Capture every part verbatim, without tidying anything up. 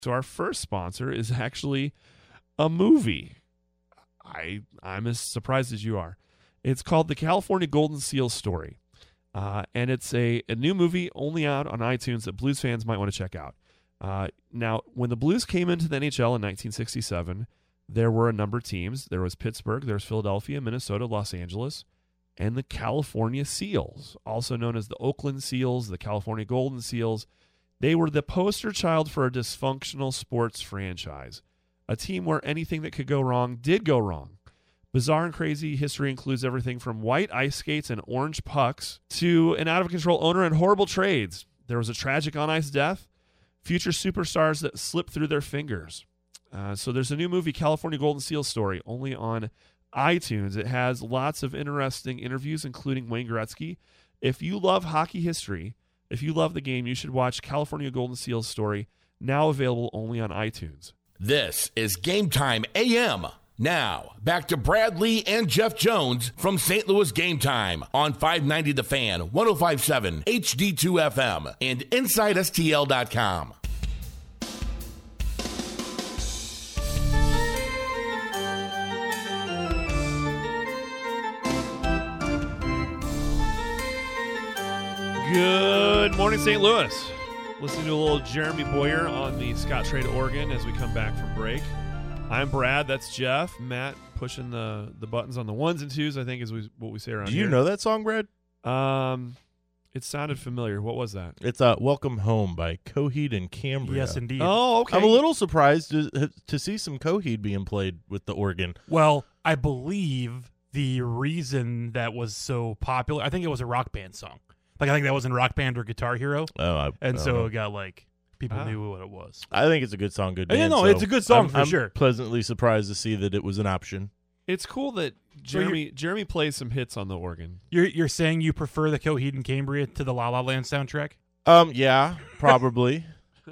So our first sponsor is actually a movie. I, I'm as surprised as you are. It's called The California Golden Seal Story. Uh, and it's a, a new movie only out on iTunes that Blues fans might want to check out. Uh, now, when the Blues came into the N H L in nineteen sixty-seven, there were a number of teams. There was Pittsburgh, there was Philadelphia, Minnesota, Los Angeles, and the California Seals, also known as the Oakland Seals, the California Golden Seals. They were the poster child for a dysfunctional sports franchise, a team where anything that could go wrong did go wrong. Bizarre and crazy history includes everything from white ice skates and orange pucks to an out-of-control owner and horrible trades. There was a tragic on-ice death, future superstars that slipped through their fingers. Uh, so there's a new movie, California Golden Seal Story, only on iTunes. It has lots of interesting interviews, including Wayne Gretzky. If you love hockey history, if you love the game, you should watch California Golden Seal Story, now available only on iTunes. This is Game Time A M. Now, back to Brad Lee and Jeff Jones from Saint Louis Game Time on five ninety The Fan, one oh five point seven H D two F M, and Inside S T L dot com. Good morning, Saint Louis. Listening to a little Jeremy Boyer on the Scottrade Oregon as we come back from break. I'm Brad. That's Jeff. Matt pushing the, the buttons on the ones and twos, I think is what we say around Do here. you know that song, Brad? Um, it sounded familiar. What was that? It's uh, Welcome Home by Coheed and Cambria. Yes, indeed. Oh, okay. I'm a little surprised to, to see some Coheed being played with the organ. Well, I believe the reason that was so popular, I think it was a Rock Band song. Like, I think that was in Rock Band or Guitar Hero. Oh, I, And I so know. it got, like, people Ah. knew what it was. I think it's a good song, good Yeah, band. no, so it's a good song I'm, for I'm sure. pleasantly surprised to see that it was an option. It's cool that Jeremy Jeremy plays some hits on the organ. You're you're saying you prefer the Coheed and Cambria to the La La Land soundtrack? Um, yeah, probably.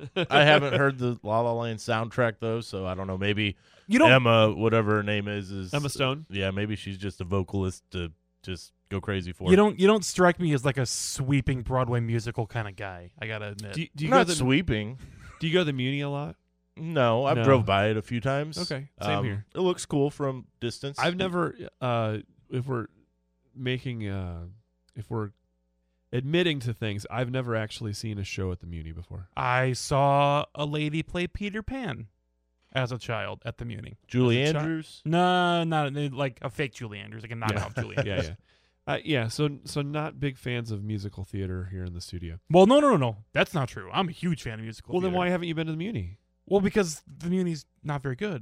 I haven't heard the La La Land soundtrack though, so I don't know. Maybe You don't. Emma, whatever her name is, is Emma Stone? Yeah, maybe she's just a vocalist to just go crazy for. You it. don't. You don't strike me as like a sweeping Broadway musical kind of guy. I gotta admit. Do you, do you Not go to the, sweeping. do you go to the Muni a lot? No, I've No. drove by it a few times. Okay, same Um, here. It looks cool from distance. I've never, uh, if we're making, uh, if we're admitting to things, I've never actually seen a show at the Muni before. I saw a lady play Peter Pan as a child at the Muni. Julie As a chi- Andrews. No, not like a fake Julie Andrews, like a knockoff Julie Andrews. Yeah, yeah, uh, yeah. So, so not big fans of musical theater here in the studio. Well, no, no, no, no. That's not true. I'm a huge fan of musical Well, then theater. why haven't you been to the Muni? Well, because the Muni's not very good.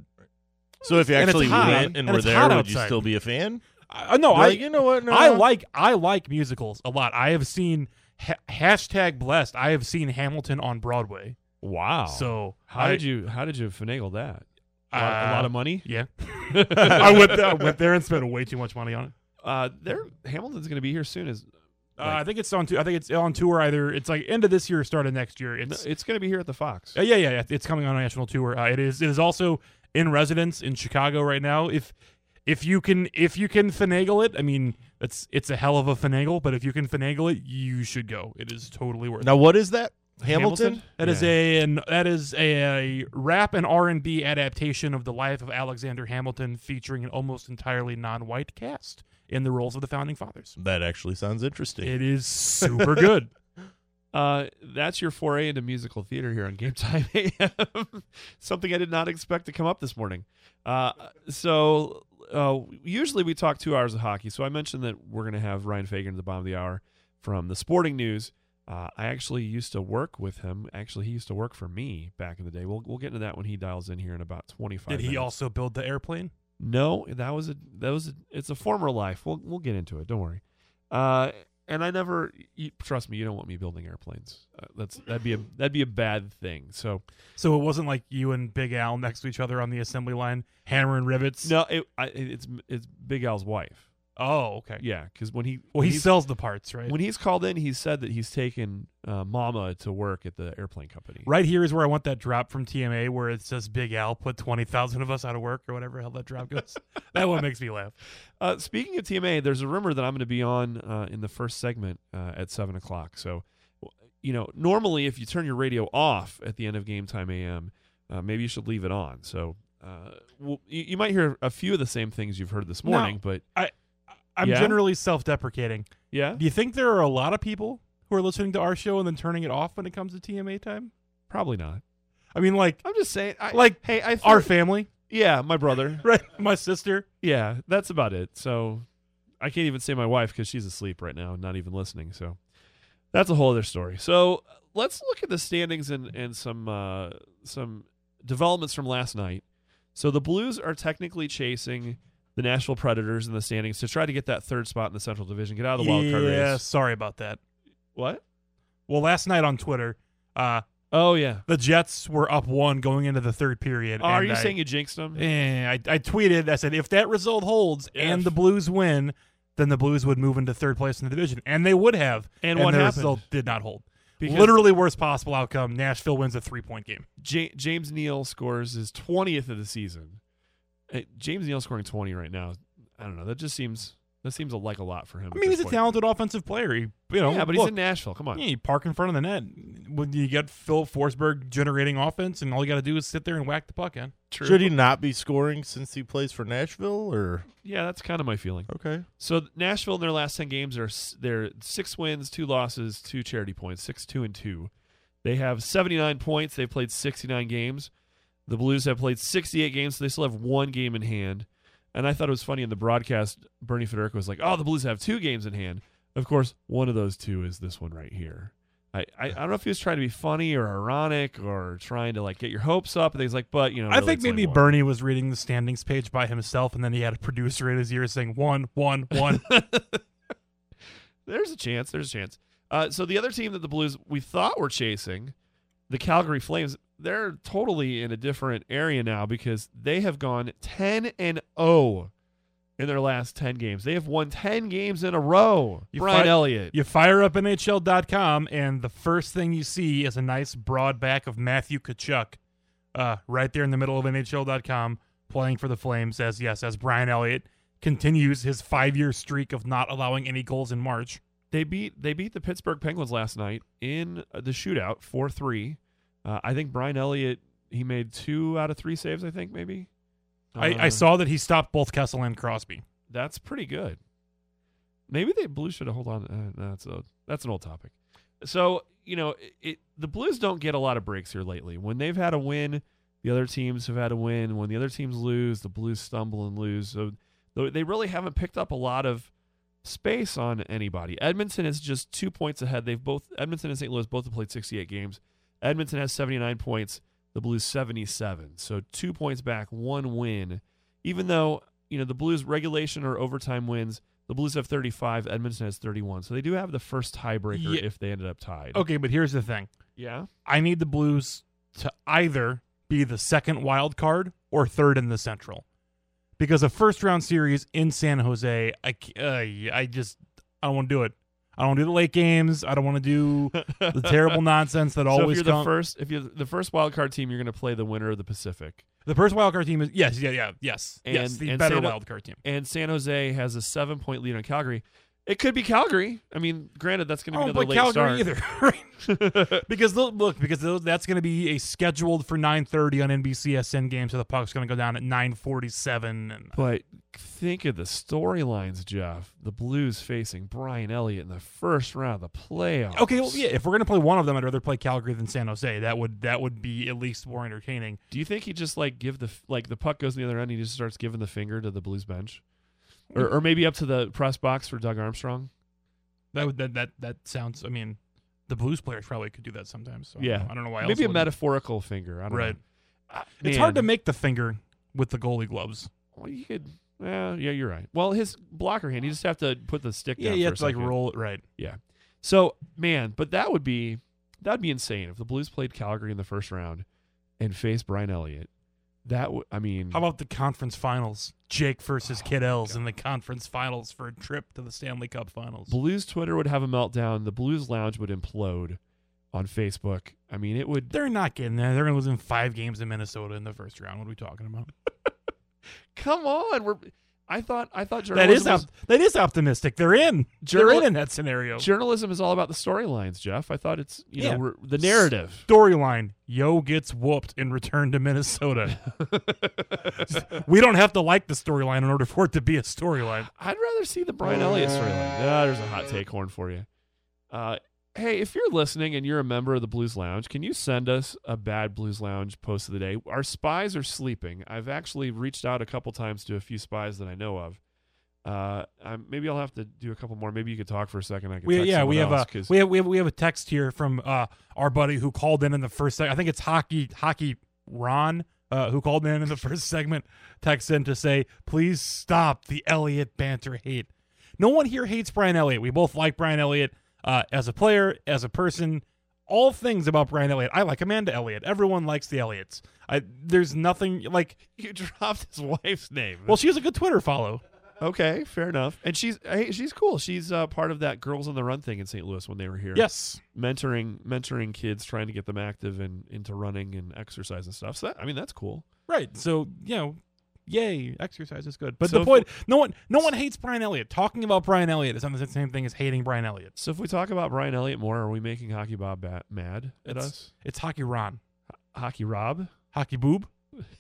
So if you And it's actually hot. went and, And were it's there, hot would you outside. still be a fan? I, no, You're I. like, you know what? No, I no. like I like musicals a lot. I have seen ha- hashtag blessed. I have seen Hamilton on Broadway. Wow. So how I, did you how did you finagle that? A lot, a Uh, lot of money. Yeah, I went there. I went there and spent way too much money on it. Uh, there, Hamilton's going to be here soon. Is Uh, I think it's on. Tu- I think it's on tour either. It's like end of this year, or start of next year. It's it's going to be here at the Fox. Uh, yeah, yeah, yeah. It's coming on a national tour. Uh, it is. It is also in residence in Chicago right now. If if you can if you can finagle it, I mean, it's it's a hell of a finagle. But if you can finagle it, you should go. It is totally worth. it. Now, what is that? Hamilton? That is Yeah. a an, that is a, a rap and R and B adaptation of the life of Alexander Hamilton, featuring an almost entirely non-white cast in the roles of the founding fathers. That actually sounds interesting. It is super good. Uh, that's your foray into musical theater here on Game Time A M. Something I did not expect to come up this morning. Uh, so uh, usually we talk two hours of hockey. So I mentioned that we're going to have Ryan Fagan at the bottom of the hour from the Sporting News. Uh, I actually used to work with him. Actually, he used to work for me back in the day. We'll we'll get into that when he dials in here in about twenty-five Did he minutes. also build the airplane? No, that was a that was a, it's a former life. We'll we'll get into it. Don't worry. Uh, and I never you, trust me. You don't want me building airplanes. Uh, that's that'd be a that'd be a bad thing. So So it wasn't like you and Big Al next to each other on the assembly line, hammering rivets. no, it, I, it's it's Big Al's wife. Oh, okay. Yeah, because when he Well, when he he's- sells the parts, right? when he's called in, he said that he's taken uh, Mama to work at the airplane company. Right here is where I want that drop from T M A where it says Big Al put twenty thousand of us out of work or whatever the hell that drop goes. That one makes me laugh. Uh, speaking of T M A, there's a rumor that I'm going to be on uh, in the first segment uh, at seven o'clock. So, you know, normally if you turn your radio off at the end of Game Time A M, uh, maybe you should leave it on. So uh, well, you, you might hear a few of the same things you've heard this morning, No. but I'm Yeah? generally self-deprecating. yeah, Do you think there are a lot of people who are listening to our show and then turning it off when it comes to T M A time? probably not. I mean, like I'm just saying, I, Like, hey, I our thought- family, yeah, my brother, right? My sister. yeah, that's about it. So I can't even say my wife because she's asleep right now and not even listening. So that's a whole other story. So let's look at the standings and and some uh, some developments from last night. So the Blues are technically chasing the Nashville Predators in the standings to try to get that third spot in the Central Division, get out of the wild card Yeah, race. sorry about that. What? Well, last night on Twitter, uh, Oh yeah. the Jets were up one going into the third period. Oh, are and you I, saying you jinxed them? Eh, I, I tweeted, I said, if that result holds and If. the Blues win, then the Blues would move into third place in the division. And they would have. And what the happened? result did not hold. Because Literally worst possible outcome. Nashville wins a three-point game. J- James Neal scores his twentieth of the season. Uh, James Neal scoring twenty right now. I don't know. That just seems that seems like a lot for him. I at mean, this he's a point. talented offensive player. He, you know, Yeah, but look, he's in Nashville. Come on. yeah, you park in front of the net. When you get Phil Forsberg generating offense, and all you got to do is sit there and whack the puck in. True. Should he not be scoring since he plays for Nashville? Or Yeah, that's kind of my feeling. okay, So Nashville in their last ten games are s- they're six wins, two losses, two charity points, six two and two. They have seventy-nine points. They've played sixty-nine games. The Blues have played sixty-eight games, so they still have one game in hand. And I thought it was funny in the broadcast, Bernie Federico was like, oh, the Blues have two games in hand. Of course, one of those two is this one right here. I, I, I don't know if he was trying to be funny or ironic or trying to like get your hopes up. And he's like, but, you know, I really, think it's only maybe one. Bernie was reading the standings page by himself, and then he had a producer in his ear saying one, one, one. There's a chance. There's a chance. Uh, so the other team that the Blues we thought were chasing, the Calgary Flames, they're totally in a different area now because they have gone ten and oh in their last ten games. They have won ten games in a row. You Brian fi- Elliott. You fire up N H L dot com, and the first thing you see is a nice broad back of Matthew Tkachuk uh, right there in the middle of N H L dot com playing for the Flames as, yes, as Brian Elliott continues his five-year streak of not allowing any goals in March. They beat they beat the Pittsburgh Penguins last night in the shootout four three. Uh, I think Brian Elliott, he made two out of three saves, I think, maybe. I, Uh, I saw that he stopped both Kessel and Crosby. That's pretty good. Maybe the Blues should have hold on. Uh, no, that's a that's an old topic. So you know, it, it the Blues don't get a lot of breaks here lately. When they've had a win, the other teams have had a win. When the other teams lose, the Blues stumble and lose. So th- they really haven't picked up a lot of space on anybody. Edmonton is just two points ahead. They've both Edmonton and Saint Louis both have played sixty-eight games. Edmonton has seventy-nine points. The Blues seventy-seven. So two points back, one win. Even though you know the Blues regulation or overtime wins, the Blues have thirty-five. Edmonton has thirty-one. So they do have the first tiebreaker Yeah. if they ended up tied. Okay, but here's the thing. Yeah. I need the Blues to either be the second wild card or third in the Central. Because a first-round series in San Jose, I, c- uh, I just I don't want to do it. I don't want to do the late games. I don't want to do the terrible nonsense that So always if you're comes. the first, if you're the first wild card team, you're going to play the winner of the Pacific. The first wild card team is yes, yeah, yeah, yes, And- yes, the and better San- wild card team. And San Jose has a seven point lead on Calgary. It could be Calgary. I mean, granted, that's going to I be don't another play late Calgary start. either, right? because they'll- look, because those, that's going to be a scheduled for nine thirty on N B C S N game, so the puck's going to go down at nine forty-seven. And But think of the storylines, Jeff. The Blues facing Brian Elliott in the first round of the playoffs. okay, well, yeah, if we're going to play one of them, I'd rather play Calgary than San Jose. That would that would be at least more entertaining. Do you think he just like give the like the puck goes in the other end? And he just starts giving the finger to the Blues bench, or or maybe up to the press box for Doug Armstrong. That would that that that sounds. I mean, the Blues players probably could do that sometimes. So I don't Yeah. know- I don't know why. else Maybe a wouldn't. metaphorical finger. I don't Right. know. Uh, It's man. hard to make the finger with the goalie gloves. Well, you could. Uh, yeah, you're right. Well, his blocker hand, you just have to put the stick Yeah, down you for have a to like second. roll it right. Yeah. So, man, but that would be that would be insane if the Blues played Calgary in the first round and faced Brian Elliott. That would, I mean, How about the conference finals? Jake versus Oh, Kid Els in the conference finals for a trip to the Stanley Cup finals. Blues Twitter would have a meltdown. The Blues Lounge would implode on Facebook. I mean, it would. They're not getting there. They're going to lose in five games in Minnesota in the first round. What are we talking about? Come on, we're I thought I thought That is journalism was, op- that is optimistic. They're in. Journal- They're in in that scenario. journalism is all about the storylines, Jeff. I thought it's you Yeah. know re- the narrative. Storyline: Yo gets whooped in return to Minnesota. We don't have to like the storyline in order for it to be a storyline. I'd rather see the Brian Elliott storyline. Ah, there's a hot take horn for you. Uh, hey, if you're listening and you're a member of the Blues Lounge, can you send us a bad Blues Lounge post of the day? Our spies are sleeping. I've actually reached out a couple times to a few spies that I know of. Uh, I'm, maybe I'll have to do a couple more. Maybe you could talk for a second. I could We, text yeah, we have someone a else, 'cause- we have, we have we have a text here from uh, our buddy who called in in the first segment. I think it's hockey hockey Ron uh, who called in in the first segment. Text in to say, please stop the Elliott banter hate. No one here hates Brian Elliott. We both like Brian Elliott uh, as a player, as a person. All things about Brian Elliott. I like Amanda Elliott. Everyone likes the Elliots. I there's nothing like. you dropped his wife's name. Well, she has a good Twitter follow. okay, fair enough. And she's hey, she's cool. She's uh, part of that Girls on the Run thing in Saint Louis when they were here. Yes. mentoring mentoring kids, trying to get them active and into running and exercise and stuff. So that, I mean, that's cool. Right. So, you know, yay, exercise is good. But So the if point, no one no one hates Brian Elliott. Talking about Brian Elliott is not the same thing as hating Brian Elliott. So if we talk about Brian Elliott more, are we making Hockey Bob bat- mad at It's- us? It's Hockey Ron. Hockey Rob? Hockey Boob.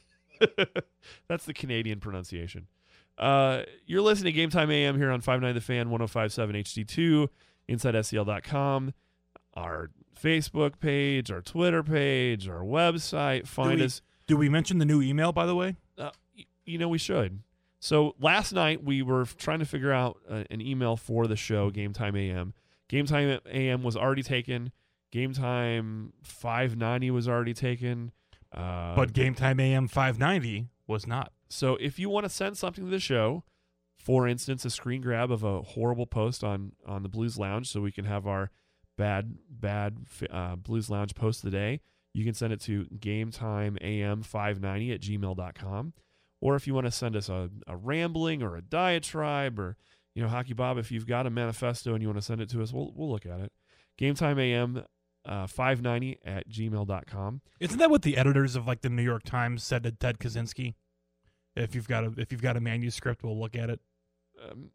That's the Canadian pronunciation. Uh, you're listening to Game Time A M here on five ninety The Fan, one oh five point seven H D two, inside S C L dot com, our Facebook page, our Twitter page, our website. Find we- us. Do we mention the new email, by the way? Uh, y- you know, we should. So last night we were f- trying to figure out uh, an email for the show, Game Time A M. Game Time A M was already taken. Game Time five ninety was already taken. Uh, But Game Time A M five ninety was not. so if you want to send something to the show, for instance, a screen grab of a horrible post on, on the Blues Lounge so we can have our bad, bad uh, Blues Lounge post of the day, you can send it to gametimeam five ninety at gmail dot com. Or if you want to send us a, a rambling or a diatribe or, you know, Hockey Bob, if you've got a manifesto and you want to send it to us, we'll we'll look at it. GameTimeAM uh, five ninety at gmail dot com. Isn't that what the editors of like the New York Times said to Ted Kaczynski? If you've got a if you've got a manuscript, we'll look at it. Um,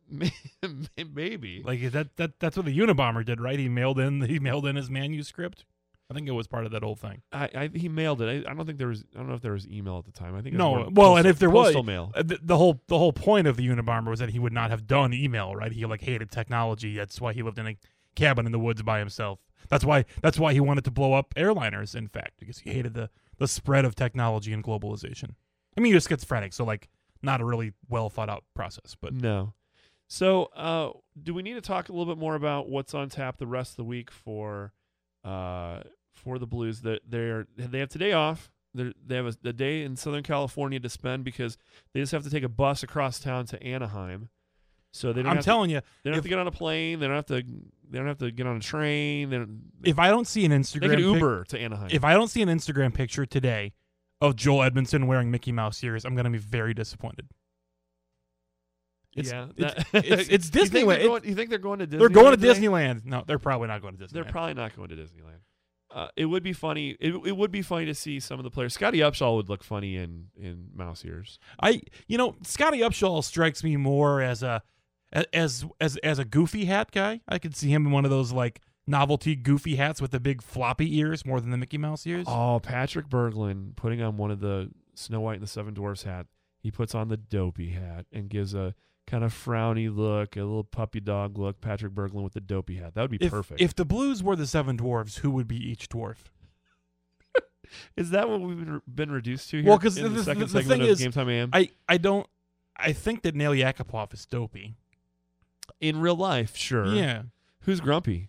maybe. Like that that that's what the Unabomber did, right? He mailed in he mailed in his manuscript. I think it was part of that whole thing. I, I he mailed it. I, I don't think there was. I don't know if there was email at the time. I think it was No, more well, postal, and if there was, postal mail. Uh, The, the whole the whole point of the Unabomber was that he would not have done email, right? He like hated technology. That's why he lived in a cabin in the woods by himself. That's why that's why he wanted to blow up airliners. In fact, because he hated the the spread of technology and globalization. I mean, he was schizophrenic, so like not a really well thought out process. But No. So, uh, do we need to talk a little bit more about what's on tap the rest of the week for uh, for the Blues? That they're they have today off. They're, they have a, a day in Southern California to spend because they just have to take a bus across town to Anaheim. So they don't I'm have telling to, you, they don't have if- to get on a plane. They don't have to. They don't have to get on a train. They don't, if I don't see an they Instagram, can pic- Uber to Anaheim. if I don't see an Instagram picture today of Joel Edmondson wearing Mickey Mouse ears, I'm going to be very disappointed. It's, yeah, it's, that- it's, it's You think, Disneyland. they're It- going, you think they're going to Disneyland? they're going to today? Disneyland. No, they're probably not going to Disneyland. They're probably not going to Disneyland. Uh, it would be funny. It, it would be funny to see some of the players. Scotty Upshaw would look funny in, in mouse ears. I, you know, Scotty Upshaw strikes me more as a as as as a goofy hat guy. I could see him in one of those like novelty goofy hats with the big floppy ears more than the Mickey Mouse ears. Oh, Patrick Berglund putting on one of the Snow White and the Seven Dwarfs hat. He puts on the dopey hat and gives a kind of frowny look, a little puppy dog look. Patrick Berglund with the dopey hat. That would be if, perfect. If the Blues were the Seven Dwarfs, who would be each dwarf? Is that what we've been, been reduced to here? Well, 'cause in the- the, the- second the segment thing of is, Game Time A M? I, I don't. I think that Nail Yakupov is dopey. In real life, sure. Yeah. Who's grumpy?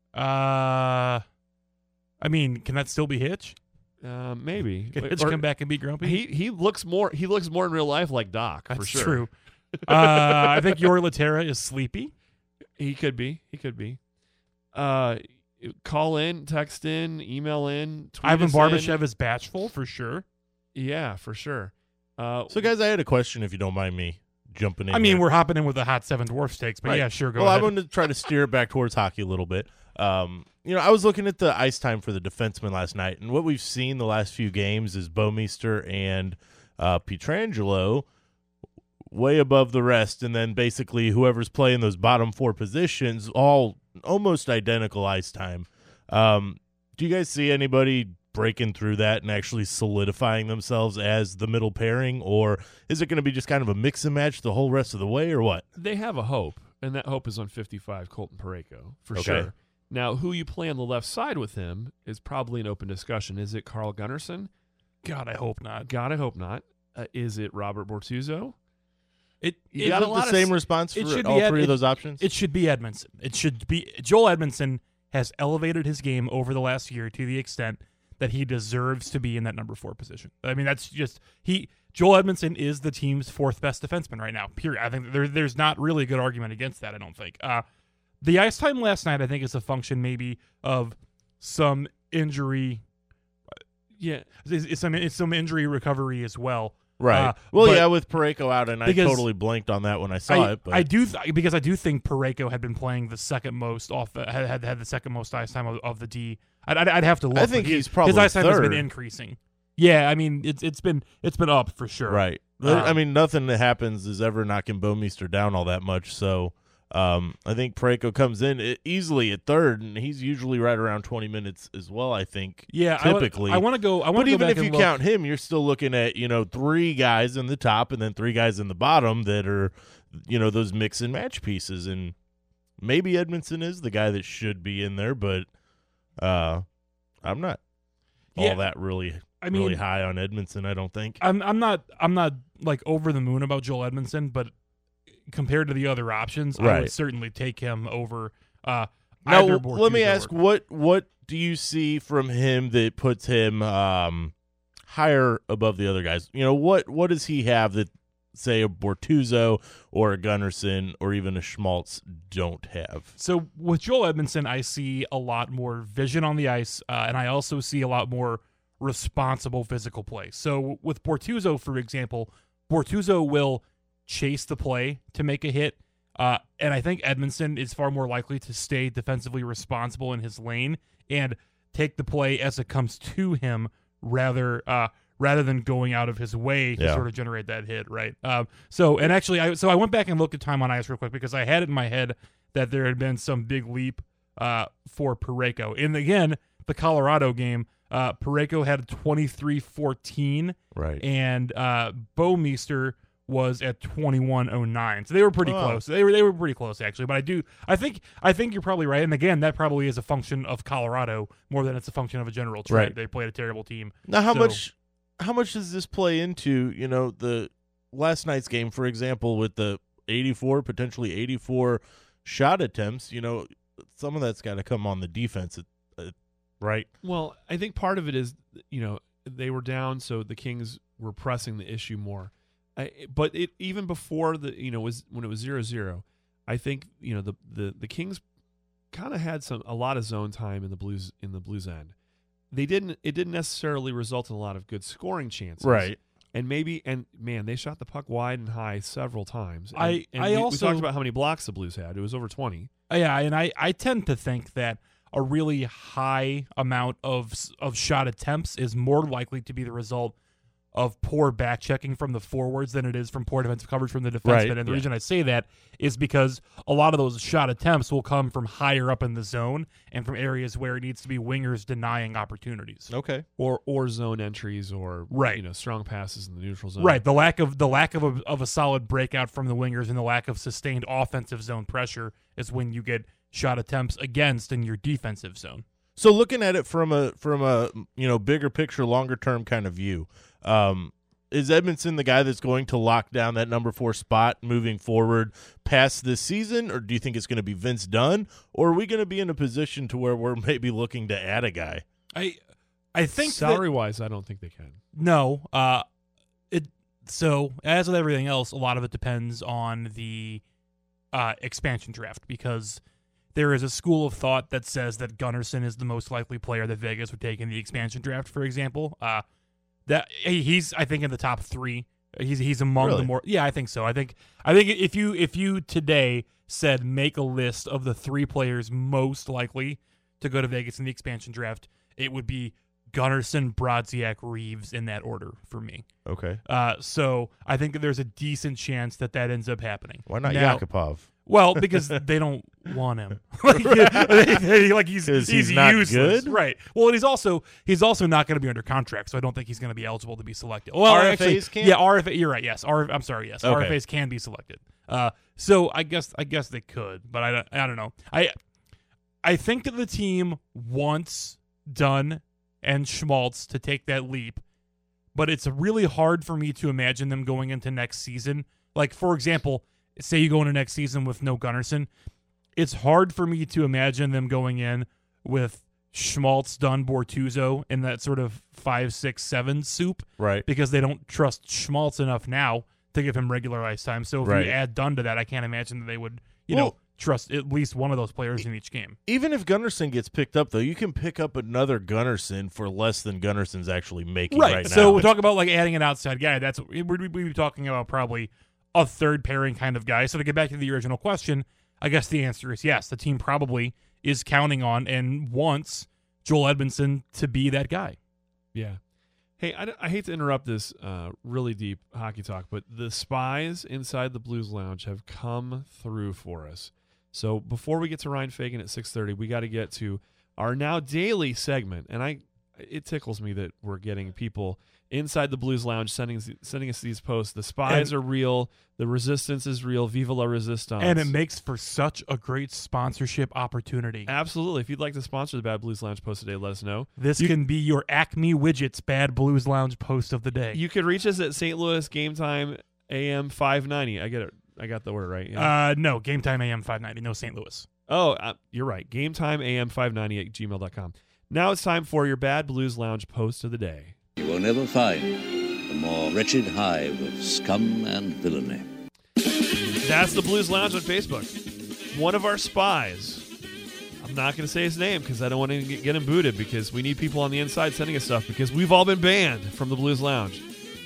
Uh, I mean, can that still be Hitch? Uh, maybe. Can Wait, Hitch or- come back and be grumpy? He he looks more he looks more in real life like Doc That's for sure. true. uh, I think Yori Laterra is sleepy. He could be. He could be. Uh, call in, text in, email in. Tweet Ivan us in. Barbashev is bashful for sure. Yeah, for sure. Uh, So, guys, I had a question if you don't mind me jumping in. I mean, here. we're hopping in with the hot seven dwarf stakes, but Right. yeah, sure, go well, ahead. I'm going to try to steer it back towards hockey a little bit. Um, you know, I was looking at the ice time for the defensemen last night, and what we've seen the last few games is Bouwmeester and uh, Pietrangelo way above the rest, and then basically whoever's playing those bottom four positions, all almost identical ice time. Um, do you guys see anybody breaking through that and actually solidifying themselves as the middle pairing, or is it going to be just kind of a mix and match the whole rest of the way, or what? They have a hope, and that hope is on fifty-five, Colton Parayko, for Okay. sure. Now, who you play on the left side with him is probably an open discussion. Is it Carl Gunnarsson? God, I hope not. God, I hope not. Uh, is it Robert Bortuzzo? It, You it got got a lot the of same s- response it for should all be Ed- three of it- those options? It should be Edmondson. It should be Joel Edmondson has elevated his game over the last year to the extent that he deserves to be in that number four position. I mean, that's just he. Joel Edmondson is the team's fourth best defenseman right now. Period. I think there, there's not really a good argument against that. I don't think. Uh, the ice time last night, I think, is a function maybe of some injury. Yeah. It's, it's some it's some injury recovery as well. right. uh, well, but- yeah, with Parayko out, and I because totally blanked on that when I saw I, it. But I do th- because I do think Parayko had been playing the second most off the, had, had had the second most ice time of, of the D. I'd, I'd, I'd have to look. I think but he- he's probably his ice time has been third. increasing. Yeah, I mean it's it's been it's been up for sure. Right. Um, I mean, nothing that happens is ever knocking Bouwmeester down all that much. So um, I think Parayko comes in e- easily at third, and he's usually right around twenty minutes as well, I think. Yeah, I wa- typically. I want to go. I want But to go even back if and you look. count him, you're still looking at, you know, three guys in the top and then three guys in the bottom that are, you know, those mix and match pieces. And maybe Edmondson is the guy that should be in there, but uh, I'm not Yeah, all that really, I mean, really high on Edmondson, I don't think. I'm I'm not I'm not like over the moon about Joel Edmondson, but compared to the other options, I Right. would certainly take him over. Uh, Now, either let me Bortuzzo ask, or- what what do you see from him that puts him um, higher above the other guys? You know, what what does he have that, say, a Bortuzzo or a Gunnarsson or even a Schmaltz don't have? So with Joel Edmondson, I see a lot more vision on the ice, uh, and I also see a lot more responsible physical play. So with Bortuzzo, for example, Bortuzzo will chase the play to make a hit, uh, and I think Edmondson is far more likely to stay defensively responsible in his lane and take the play as it comes to him rather uh, rather than going out of his way to Yeah. sort of generate that hit, right? Um, so and actually, I so I went back and looked at time on ice real quick because I had it in my head that there had been some big leap uh, for Parayko. And again, the Colorado game, uh, Parayko had twenty-three fourteen, Right. and uh, Bouwmeester was at twenty-one oh nine. So they were pretty Oh. close. They were they were pretty close actually. But I do I think I think you're probably right. And again, that probably is a function of Colorado more than it's a function of a general trend. Right. They played a terrible team. Now, how So- much how much does this play into, you know, the last night's game, for example, with the eighty-four, potentially eighty-four shot attempts? You know, some of that's got to come on the defense, uh, right? Well, I think part of it is, you know, they were down, so the Kings were pressing the issue more. I, but it even before the, you know, was when it was zero zero, I think, you know, the the, the Kings kind of had some a lot of zone time in the Blues in the Blues end. They didn't. It didn't necessarily result in a lot of good scoring chances, Right. And maybe and man, they shot the puck wide and high several times. And, I- and I we, we also- talked about how many blocks the Blues had. It was over twenty. Uh, Yeah, and I, I tend to think that a really high amount of s- of shot attempts is more likely to be the result of poor back checking from the forwards than it is from poor defensive coverage from the defensemen. Right, And the yeah. reason I say that is because a lot of those shot attempts will come from higher up in the zone and from areas where it needs to be wingers denying opportunities. Okay. Or or zone entries or Right. you know strong passes in the neutral zone. Right, the lack of the lack of a, of a solid breakout from the wingers and the lack of sustained offensive zone pressure is when you get shot attempts against in your defensive zone. So looking at it from a from a you know bigger picture, longer term kind of view, um, is Edmondson the guy that's going to lock down that number four spot moving forward past this season, or do you think it's going to be Vince Dunn, or are we going to be in a position to where we're maybe looking to add a guy? I I think that- salary wise, I don't think they can. No, uh, it. So as with everything else, a lot of it depends on the uh, expansion draft because there is a school of thought that says that Gunnarsson is the most likely player that Vegas would take in the expansion draft. For example, uh, that he- he's I think in the top three. He's he's among Really? the more. Yeah, I think so. I think I think if you if you today said make a list of the three players most likely to go to Vegas in the expansion draft, it would be Gunnarsson, Brodziak, Reeves in that order for me. Okay. Uh, so I think that there's a decent chance that that ends up happening. Why not Now- Yakupov? Well, because they don't want him. like, like he's 'Cause he's, he's not useless, good? right? Well, and he's also he's also not going to be under contract, so I don't think he's going to be eligible to be selected. Well, R F As actually, can? yeah, R F A. You're right. Yes, R, I'm sorry. Yes, Okay. R F As can be selected. Uh, so I guess I guess they could, but I don't, I don't know. I I think that the team wants Dunn and Schmaltz to take that leap, but it's really hard for me to imagine them going into next season. Like, for example, say you go into next season with no Gunnarsson, it's hard for me to imagine them going in with Schmaltz, Dunn, Bortuzzo in that sort of five, six, seven soup Right. because they don't trust Schmaltz enough now to give him regular ice time. So if Right. you add Dunn to that, I can't imagine that they would, you Well- know, trust at least one of those players in each game. Even if Gunnarsson gets picked up, though, you can pick up another Gunnarsson for less than Gunnarsson's actually making right, so now. we talk about like adding an outside guy. That's we'd we'd be talking about probably a third pairing kind of guy. So to get back to the original question, I guess the answer is yes. The team probably is counting on and wants Joel Edmondson to be that guy. Yeah. Hey, I, I hate to interrupt this uh, really deep hockey talk, but the spies inside the Blues Lounge have come through for us. So before we get to Ryan Fagan at six thirty, we got to get to our now daily segment. And I, it tickles me that we're getting people inside the Blues Lounge sending sending us these posts. The spies And- are real. The resistance is real. Viva la resistance. And it makes for such a great sponsorship opportunity. Absolutely. If you'd like to sponsor the Bad Blues Lounge post today, let us know. This can be your Acme Widgets Bad Blues Lounge post of the day. You could reach us at Saint Louis Game Time A M five ninety. I get it. I got the order right. Yeah. Uh, no, Game Time A M five ninety, no Saint Louis. Oh, uh, you're right. Game Time A M five ninety at gmail dot com. Now it's time for your Bad Blues Lounge post of the day. You will never find a more wretched hive of scum and villainy. That's the Blues Lounge on Facebook. One of our spies. I'm not going to say his name because I don't want to get, get him booted because we need people on the inside sending us stuff because we've all been banned from the Blues Lounge.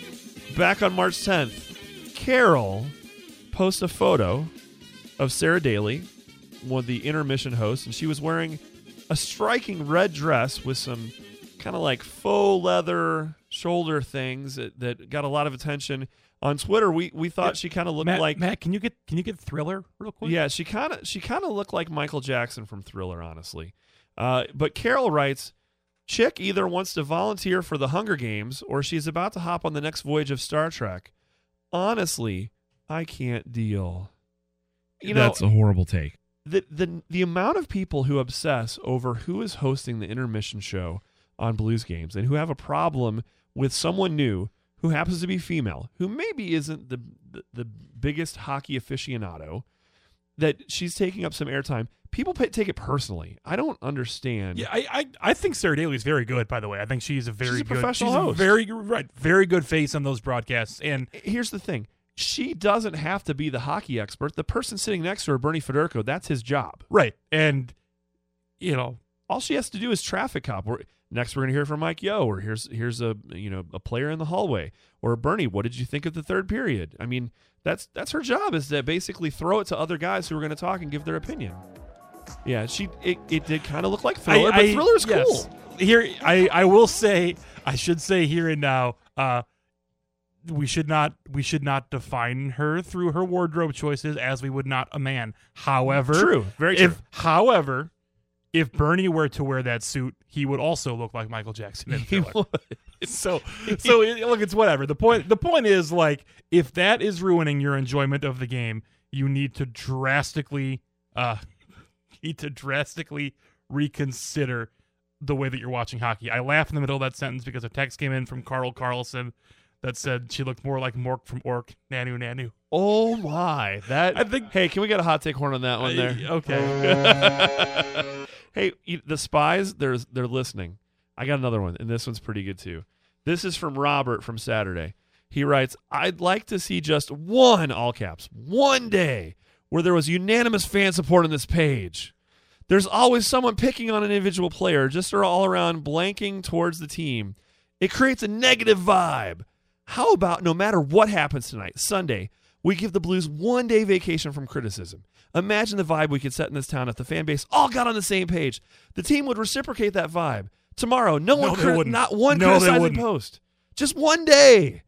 Back on March tenth, Carol posted a photo of Sarah Daly, one of the intermission hosts, and she was wearing a striking red dress with some kind of like faux leather shoulder things that, that got a lot of attention on Twitter. We we thought Yeah. she kind of looked Matt, like Matt, can you get can you get Thriller real quick? yeah, she kind of she kind of looked like Michael Jackson from Thriller, honestly. Uh, but Carol writes, Chick either wants to volunteer for the Hunger Games or she's about to hop on the next voyage of Star Trek. Honestly, I can't deal. You know, That's a horrible take. the the the amount of people who obsess over who is hosting the intermission show on Blues Games and who have a problem with someone new who happens to be female, who maybe isn't the the, the biggest hockey aficionado, that she's taking up some airtime. People pay, take it personally. I don't understand. Yeah, I, I, I think Sarah Daly's very good, by the way. I think she's a very She's a good professional she's a host. very right, very good face on those broadcasts. And Here's the thing. She doesn't have to be the hockey expert. The person sitting next to her, Bernie Federico, that's his job. right. And you know, All she has to do is traffic cop. We're, next, we're going to hear from Mike Yo, or here's here's a you know a player in the hallway, or Bernie. What did you think of the third period? I mean, that's that's her job, is to basically throw it to other guys who are going to talk and give their opinion. Yeah, she it, it did kind of look like Thriller, but Thriller's yes. cool. Here, I, I will say, I should say here and now, uh, we should not we should not define her through her wardrobe choices as we would not a man. However, True, very true. If however, if Bernie were to wear that suit, he would also look like Michael Jackson in He Thriller. So, so it, look, it's whatever. The point, the point is, like, if that is ruining your enjoyment of the game, you need to drastically, uh, need to drastically reconsider the way that you're watching hockey. I laughed in the middle of that sentence because a text came in from Carl Carlson that said she looked more like Mork from Ork. Nanu, nanu. Oh my! That I think- Hey, can we get a hot take horn on that one there? Uh, okay. Hey, you- the spies, they're, they're listening. I got another one, and this one's pretty good too. This is from Robert from Saturday. He writes, I'd like to see just one, all caps, one day where there was unanimous fan support on this page. There's always someone picking on an individual player, just are all around blanking towards the team. It creates a negative vibe. How about no matter what happens tonight, Sunday, we give the Blues one day vacation from criticism. Imagine the vibe we could set in this town if the fan base all got on the same page. The team would reciprocate that vibe. Tomorrow, no, No, one, they crit- wouldn't. not one No, they criticizing wouldn't. post. Just one day.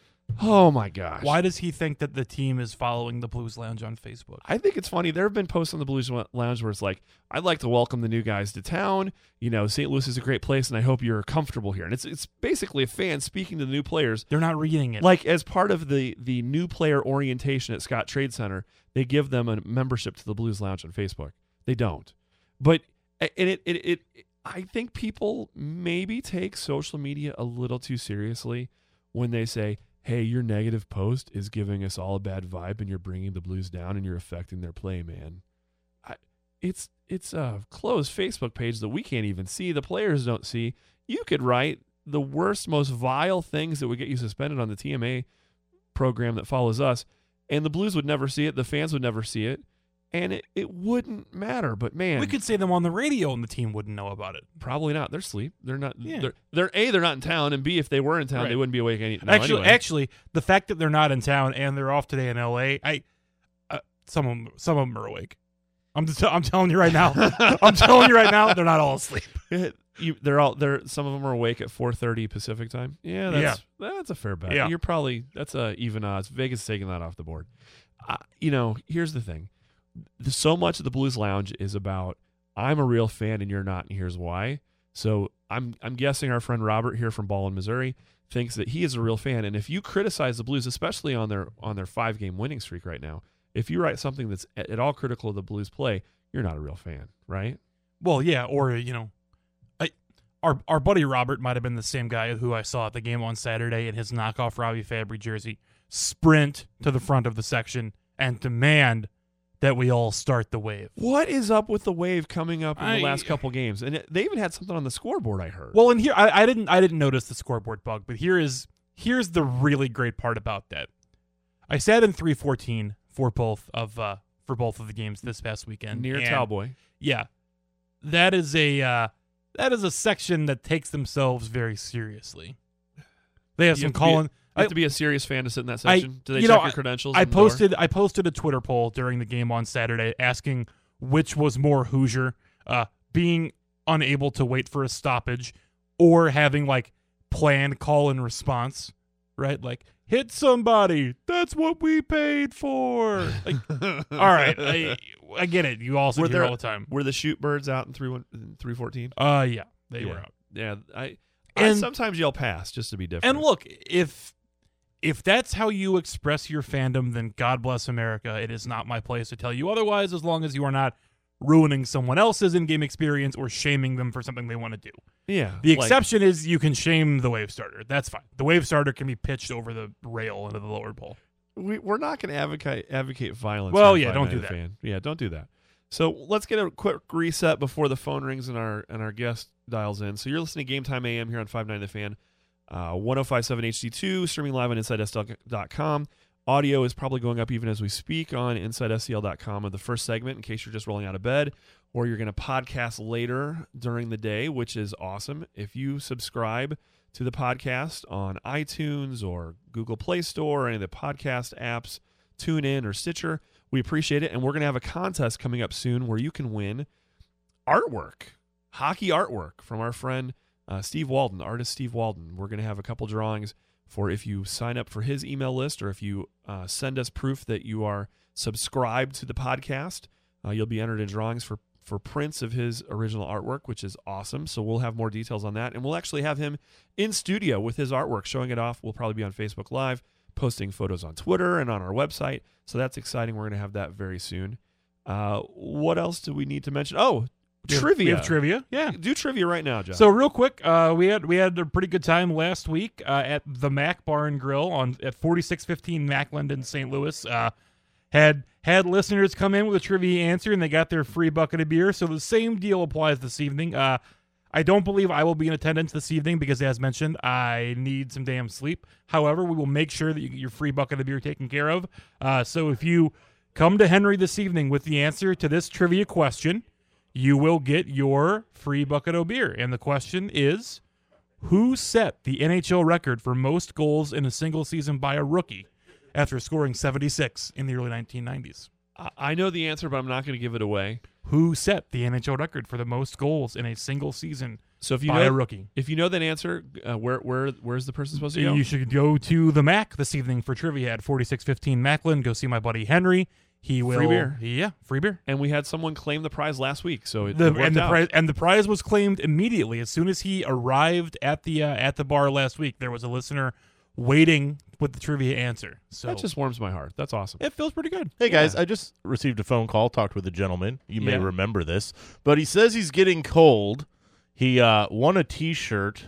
Oh my gosh. Why does he think that the team is following the Blues Lounge on Facebook? I think it's funny. There have been posts on the Blues Lounge where it's like, I'd like to welcome the new guys to town. You know, Saint Louis is a great place, and I hope you're comfortable here. And it's it's basically a fan speaking to the new players. They're not reading it. Like, as part of the the new player orientation at Scott Trade Center, they give them a membership to the Blues Lounge on Facebook. They don't. But and it it, it, it I think people maybe take social media a little too seriously when they say, hey, your negative post is giving us all a bad vibe and you're bringing the Blues down and you're affecting their play, man. I, it's it's a closed Facebook page that we can't even see. The players don't see. You could write the worst, most vile things that would get you suspended on the T M A program that follows us, and the Blues would never see it. The fans would never see it, and it, it wouldn't matter. But, man. we could say them on the radio and the team wouldn't know about it. Probably not. They're asleep. They're not. Yeah. They're, they're A, they're not in town, and B, if they were in town, Right. they wouldn't be awake any. No, actually, anyway. actually, the fact that they're not in town and they're off today in L A, I, uh, some of them, some of them are awake. I'm just, I'm telling you right now. I'm telling you right now, they're not all asleep. You, they're all. They're some of them are awake at four thirty Pacific time. Yeah, that's that's a fair bet. Yeah. You're probably that's a even odds. Vegas is taking that off the board. Uh, you know, here's the thing. The, so much of the Blues Lounge is about I'm a real fan and you're not, and here's why. So I'm I'm guessing our friend Robert here from Ballin, Missouri, thinks that he is a real fan, and if you criticize the Blues, especially on their on their five game winning streak right now, if you write something that's at, at all critical of the Blues play, you're not a real fan, right? Well, yeah, or you know, I, our our buddy Robert might have been the same guy who I saw at the game on Saturday in his knockoff Robbie Fabry jersey, sprint to the front of the section and demand that we all start the wave. What is up with the wave coming up in I- the last couple games? And it, they even had something on the scoreboard, I heard. Well, and here I, I didn't I didn't notice the scoreboard bug, but here is here's the really great part about that. I sat in three fourteen for both of uh, for both of the games this past weekend. near and, Cowboy. Yeah, that is a uh, that is a section that takes themselves very seriously. They have You some have to be a- calling. You have I- to be a serious fan to sit in that I- section. Do they you check know, your credentials? I in the door? posted I posted a Twitter poll during the game on Saturday asking which was more Hoosier, uh, being unable to wait for a stoppage or having like planned call and response, right? Like hit somebody. That's what we paid for. Like, all right, I, I get it. You all sit Were here there- all the time. Were the shoot birds out in three one three fourteen? Uh, yeah, they yeah. were out. Yeah, I, I And- sometimes yell pass just to be different. And look, if if that's how you express your fandom, then God bless America. It is not my place to tell you otherwise, as long as you are not ruining someone else's in-game experience or shaming them for something they want to do. yeah, The like- exception is you can shame the wave starter. That's fine. The wave starter can be pitched over the rail into the lower bowl. we, we're not going to advocate advocate violence. Well, here yeah, on don't Five do Night that. Fan. Yeah, don't do that. So let's get a quick reset before the phone rings and our and our guest dials in. So you're listening to Game Time A M here on five ninety The Fan, uh, one oh five point seven H D two, streaming live on inside S C L dot com. Audio is probably going up even as we speak on inside S C L dot com of the first segment in case you're just rolling out of bed, or you're going to podcast later during the day, which is awesome. If you subscribe to the podcast on iTunes or Google Play Store or any of the podcast apps, TuneIn or Stitcher, we appreciate it. And we're going to have a contest coming up soon where you can win artwork, hockey artwork from our friend uh, Steve Walden, artist Steve Walden. We're going to have a couple drawings for if you sign up for his email list or if you uh, send us proof that you are subscribed to the podcast. Uh, you'll be entered in drawings for, for prints of his original artwork, which is awesome. So we'll have more details on that. And we'll actually have him in studio with his artwork, showing it off. We'll probably be on Facebook Live, posting photos on Twitter and on our website. So that's exciting. We're going to have that very soon. Uh, what else do we need to mention? Oh, We have- trivia. We have trivia. Yeah. Do trivia right now, John. So real quick, uh, we had we had a pretty good time last week uh, at the Mac Bar and Grill on at forty-six fifteen Macland in Saint Louis. Uh, had had listeners come in with a trivia answer and they got their free bucket of beer. So the same deal applies this evening. Uh, I don't believe I will be in attendance this evening because, as mentioned, I need some damn sleep. However, we will make sure that you get your free bucket of beer taken care of. Uh, so if you come to Henry this evening with the answer to this trivia question, you will get your free bucket of beer. And the question is, who set the N H L record for most goals in a single season by a rookie after scoring seventy-six in the early nineteen nineties? I- I know the answer, but I'm not going to give it away. Who set the N H L record for the most goals in a single season So if you by know a rookie? if you know that answer, uh, where where where's the person supposed to go? You should go to the Mac this evening for trivia at forty-six fifteen Macklin. Go see my buddy Henry. He will Free beer. Yeah, free beer. And we had someone claim the prize last week, so it, The, it worked and the out. prize and the prize was claimed immediately as soon as he arrived at the uh, at the bar last week. There was a listener waiting with the trivia answer. So That just warms my heart. That's awesome. it feels pretty good. Hey guys, I just received a phone call, talked with a gentleman. You may Yeah. remember this, but he says he's getting cold. He uh, won a T-shirt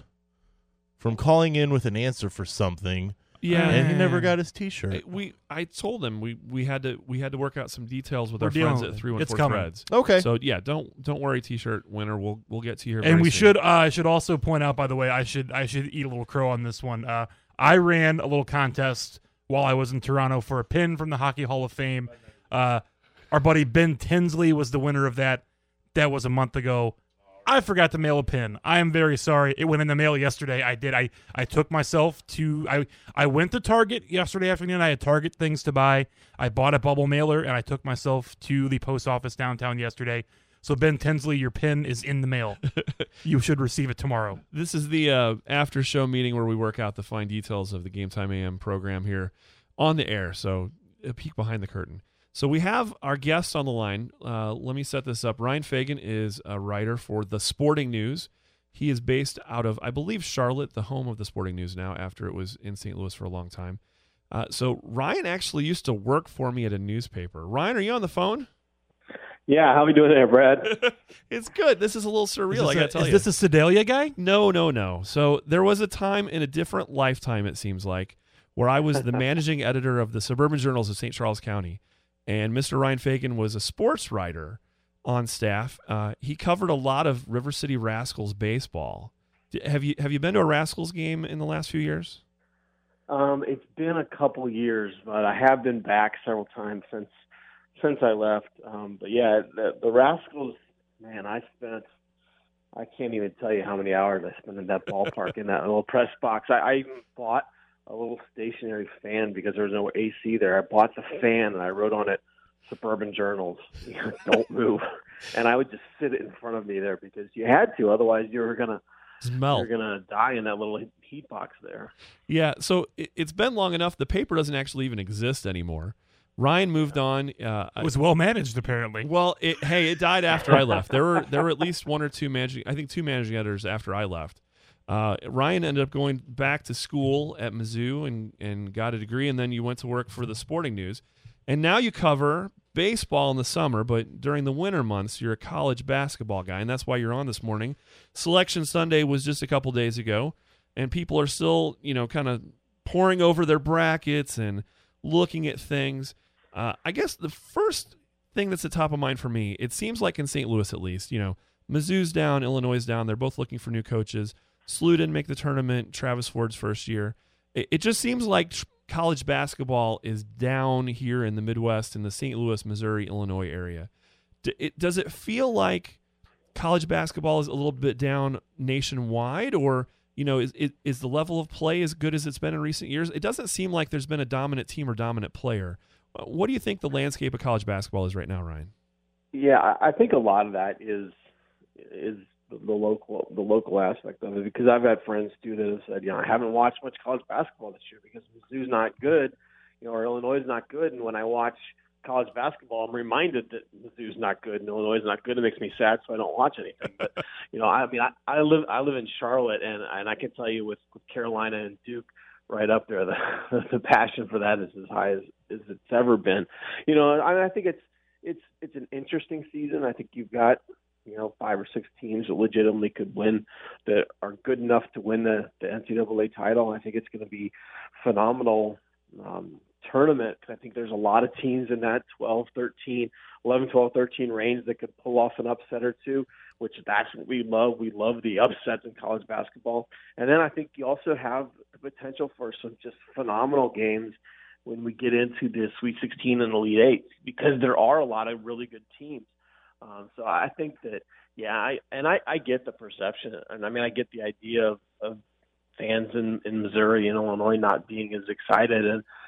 from calling in with an answer for something, Yeah, and he never got his T-shirt. I- we I told him we, we had to we had to work out some details with We're our friends dealing at with it. three one It's four coming. Threads. Okay. So yeah, don't don't worry, T-shirt winner. We'll we'll get to you here. And very we soon. should uh, I should also point out, by the way, I should I should eat a little crow on this one. Uh, I ran a little contest while I was in Toronto for a pin from the Hockey Hall of Fame. Uh, our buddy Ben Tinsley was the winner of that. That was a month ago. I forgot to mail a pin. I am very sorry. It went in the mail yesterday. I did. I, I took myself to I I went to Target yesterday afternoon. I had Target things to buy. I bought a bubble mailer and I took myself to the post office downtown yesterday. So Ben Tinsley, your pin is in the mail. You should receive it tomorrow. This is the uh, after show meeting where we work out the fine details of the Game Time A M program here on the air. So a peek behind the curtain. So we have our guests on the line. Uh, let me set this up. Ryan Fagan is a writer for The Sporting News. He is based out of, I believe, Charlotte, the home of The Sporting News now, after it was in Saint Louis for a long time. Uh, so Ryan actually used to work for me at a newspaper. Ryan, are you on the phone? Yeah, how we doing there, Brad? It's good. This is a little surreal, I got to tell is you. this a Sedalia guy? No, no, no. So there was a time in a different lifetime, it seems like, where I was the managing editor of the Suburban Journals of Saint Charles County. And Mister Ryan Fagan was a sports writer on staff. Uh, he covered a lot of River City Rascals baseball. D- Have you have you been to a Rascals game in the last few years? Um, it's been a couple years, but I have been back several times since since I left. Um, but yeah, the, the Rascals, man, I spent I can't even tell you how many hours I spent in that ballpark in that little press box. I, I even bought a little stationary fan because there was no A C there. I bought the fan and I wrote on it Suburban Journals, don't move. And I would just sit it in front of me there because you had to, otherwise you were gonna Smell. you're gonna die in that little heat box there. Yeah, so it, it's been long enough. The paper doesn't actually even exist anymore. Ryan moved on. Uh, It was well managed, apparently. Well, it, hey, it died after I left. There were there were at least one or two managing, I think two managing editors after I left. Uh, Ryan ended up going back to school at Mizzou and, and got a degree, and then you went to work for the Sporting News. And now you cover baseball in the summer, but during the winter months, you're a college basketball guy, and that's why you're on this morning. Selection Sunday was just a couple days ago, and people are still, you know, kind of poring over their brackets and looking at things. Uh, I guess the first thing that's at top of mind for me, it seems like in Saint Louis at least, you know, Mizzou's down, Illinois is down. They're both looking for new coaches. S L U didn't make the tournament, Travis Ford's first year. It, it just seems like tr- college basketball is down here in the Midwest in the Saint Louis, Missouri, Illinois area. D- it, does it feel like college basketball is a little bit down nationwide, or you know, is, is is the level of play as good as it's been in recent years? It doesn't seem like there's been a dominant team or dominant player. Uh, What do you think the landscape of college basketball is right now, Ryan? Yeah, I I think a lot of that is is the local the local aspect of it, because I've had friends do that have said, you know, I haven't watched much college basketball this year because Mizzou's not good, you know, or Illinois is not good, and when I watch college basketball, I'm reminded that Mizzou's not good and Illinois is not good. It makes me sad, so I don't watch anything. But you know, I mean, I, I live I live in Charlotte, and and I can tell you with, with Carolina and Duke right up there, the the passion for that is as high as, as it's ever been. You know, I, I think it's it's it's an interesting season. I think you've got, you know, five or six teams that legitimately could win, that are good enough to win the, the N C double A title. I think it's going to be phenomenal um, tournament. I think there's a lot of teams in that twelve, thirteen, eleven, twelve, thirteen range that could pull off an upset or two, which that's what we love. We love the upsets in college basketball. And then I think you also have the potential for some just phenomenal games when we get into the Sweet sixteen and Elite Eight, because there are a lot of really good teams. Um, so I think that, yeah, I, and I, I get the perception, and I mean, I get the idea of, of fans in, in Missouri and Illinois not being as excited. And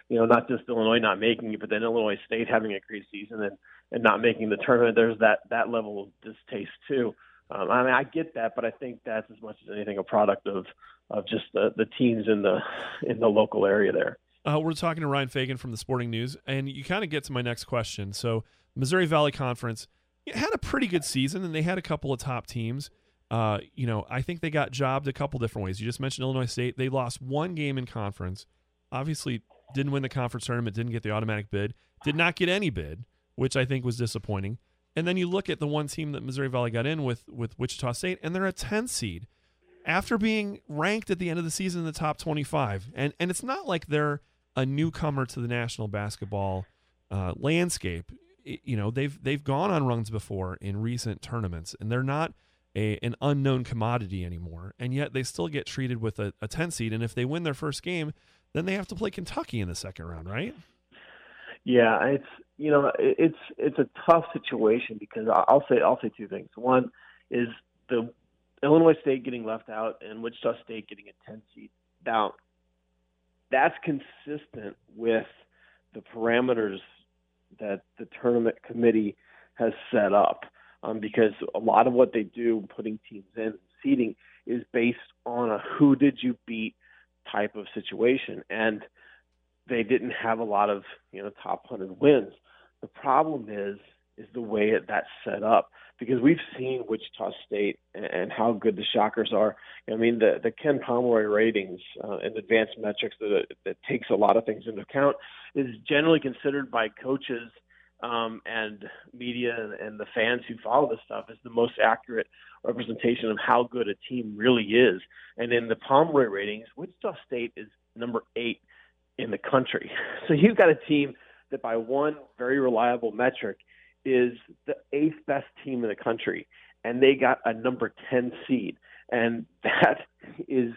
you know, not just Illinois not making it, but then Illinois State having a great season and, and not making the tournament. There's that, that level of distaste too. Um, I mean, I get that, but I think that's as much as anything a product of, of just the, the teams in the in the local area there. Uh, we're talking to Ryan Fagan from the Sporting News, and you kind of get to my next question. So Missouri Valley Conference had a pretty good season, and they had a couple of top teams. Uh, you know, I think they got jobbed a couple different ways. You just mentioned Illinois State. They lost one game in conference. Obviously, didn't win the conference tournament, didn't get the automatic bid, did not get any bid, which I think was disappointing. And then you look at the one team that Missouri Valley got in with, with Wichita State, and they're a ten seed after being ranked at the end of the season in the top twenty-five. And and it's not like they're a newcomer to the national basketball uh, landscape. It, you know, they've they've gone on runs before in recent tournaments, and they're not a an unknown commodity anymore. And yet they still get treated with a, a ten seed. And if they win their first game, then they have to play Kentucky in the second round, right? Yeah, it's you know it's it's a tough situation because I'll say I'll say two things. One is the Illinois State getting left out and Wichita State getting a ten seed. Now, that's consistent with the parameters that the tournament committee has set up, um, because a lot of what they do, putting teams in, seeding, is based on a who did you beat type of situation, and they didn't have a lot of you know top one hundred wins. The problem is is the way it, that's set up, because we've seen Wichita State and, and how good the Shockers are. I mean, the the Ken Pomeroy ratings uh, and advanced metrics that that takes a lot of things into account is generally considered by coaches um, and media and, and the fans who follow this stuff as the most accurate representation of how good a team really is. And in the Pomeroy ratings, Wichita State is number eight in the country. So you've got a team that by one very reliable metric is the eighth best team in the country, and they got a number ten seed. And that is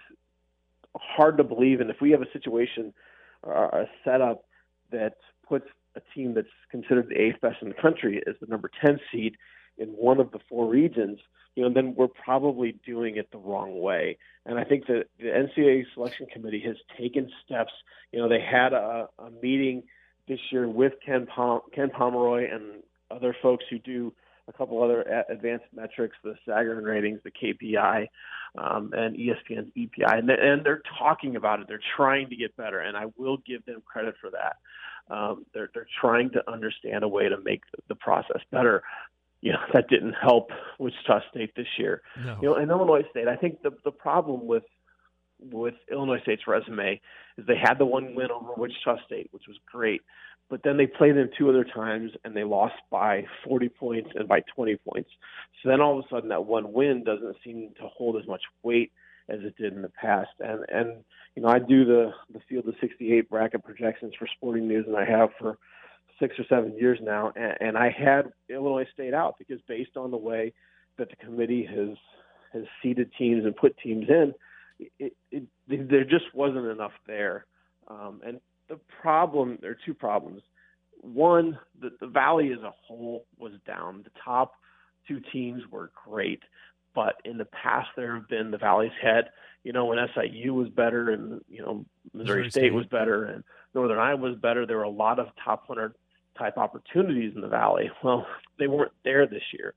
hard to believe. And if we have a situation or a setup that puts a team that's considered the eighth best in the country as the number ten seed in one of the four regions, you know, then we're probably doing it the wrong way. And I think that the N C double A selection committee has taken steps. You know, they had a, a meeting this year with Ken, Pom- Ken Pomeroy and other folks who do a couple other a- advanced metrics, the Sagarin ratings, the K P I, um, and E S P N's E P I. And, th- and they're talking about it. They're trying to get better, and I will give them credit for that. Um, they're, they're trying to understand a way to make the, the process better. You know, that didn't help Wichita State this year. No. You know, and Illinois State, I think the the problem with with Illinois State's resume is they had the one win over Wichita State, which was great, but then they played them two other times and they lost by forty points and by twenty points. So then all of a sudden that one win doesn't seem to hold as much weight as it did in the past. And and you know, I do the the Field of sixty-eight bracket projections for Sporting News, and I have for six or seven years now, and, and I had Illinois State out because based on the way that the committee has has seeded teams and put teams in, it, it, it, there just wasn't enough there. Um, and the problem, there are two problems. One, the, the Valley as a whole was down. The top two teams were great, but in the past there have been the Valley's had, you know, when S I U was better and, you know, Missouri, Missouri State, State was better and Northern Iowa was better, there were a lot of top one hundred type opportunities in the Valley. Well, they weren't there this year,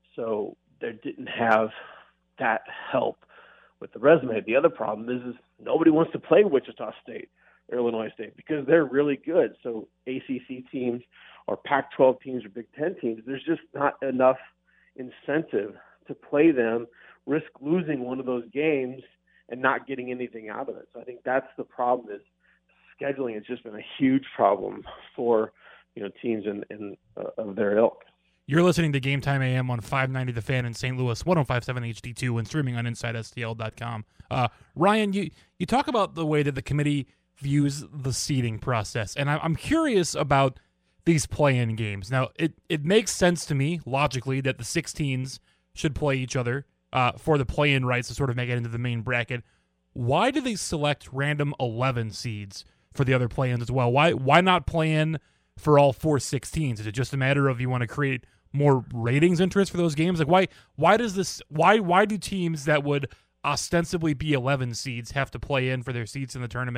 so they didn't have that help with the resume. The other problem is, is nobody wants to play Wichita State or Illinois State because they're really good. So A C C teams or Pac twelve teams or Big Ten teams, there's just not enough incentive to play them, risk losing one of those games and not getting anything out of it. So I think that's the problem, is scheduling has just been a huge problem for you know, teams in, in uh, of their ilk. You're listening to Game Time A M on five ninety The Fan in Saint Louis, one oh five point seven H D two, and streaming on inside S T L dot com. Uh, Ryan, you, you talk about the way that the committee views the seeding process, and I, I'm curious about these play-in games. Now, it, it makes sense to me, logically, that the sixteens should play each other uh, for the play-in rights to sort of make it into the main bracket. Why do they select random eleven seeds for the other play-ins as well? Why why not play in for all four sixteens? Is it just a matter of you want to create more ratings interest for those games? Like why why does this why why do teams that would ostensibly be eleven seeds have to play in for their seats in the tournament,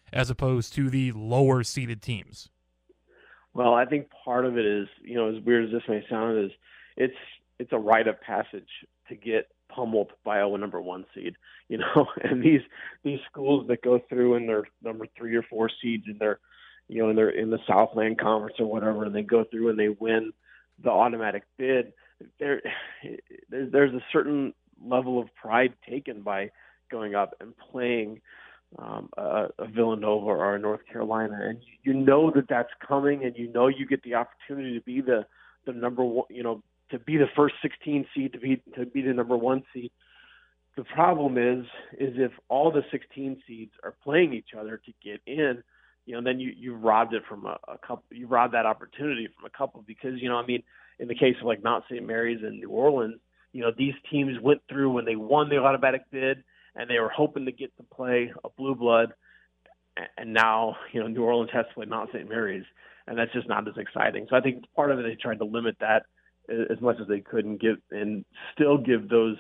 as opposed to the lower seeded teams? Well, I think part of it is, you know, as weird as this may sound, is it's it's a rite of passage to get pummeled by a number one seed, you know, and these these schools that go through and they're number three or four seeds and they're, you know, and they're in the Southland Conference or whatever, and they go through and they win the automatic bid. There, there's there's a certain level of pride taken by going up and playing um, a, a Villanova or a North Carolina, and you know that that's coming, and you know you get the opportunity to be the the number one, you know, to be the first sixteen seed, to be to be the number one seed. The problem is, is if all the sixteen seeds are playing each other to get in, you know, then you you robbed it from a, a couple. You robbed that opportunity from a couple because, you know, I mean, in the case of like Mount Saint Mary's and New Orleans, you know, these teams went through when they won the automatic bid, and they were hoping to get to play a blue blood, and now, you know, New Orleans has to play Mount Saint Mary's, and that's just not as exciting. So I think part of it, they tried to limit that as much as they could and give and still give those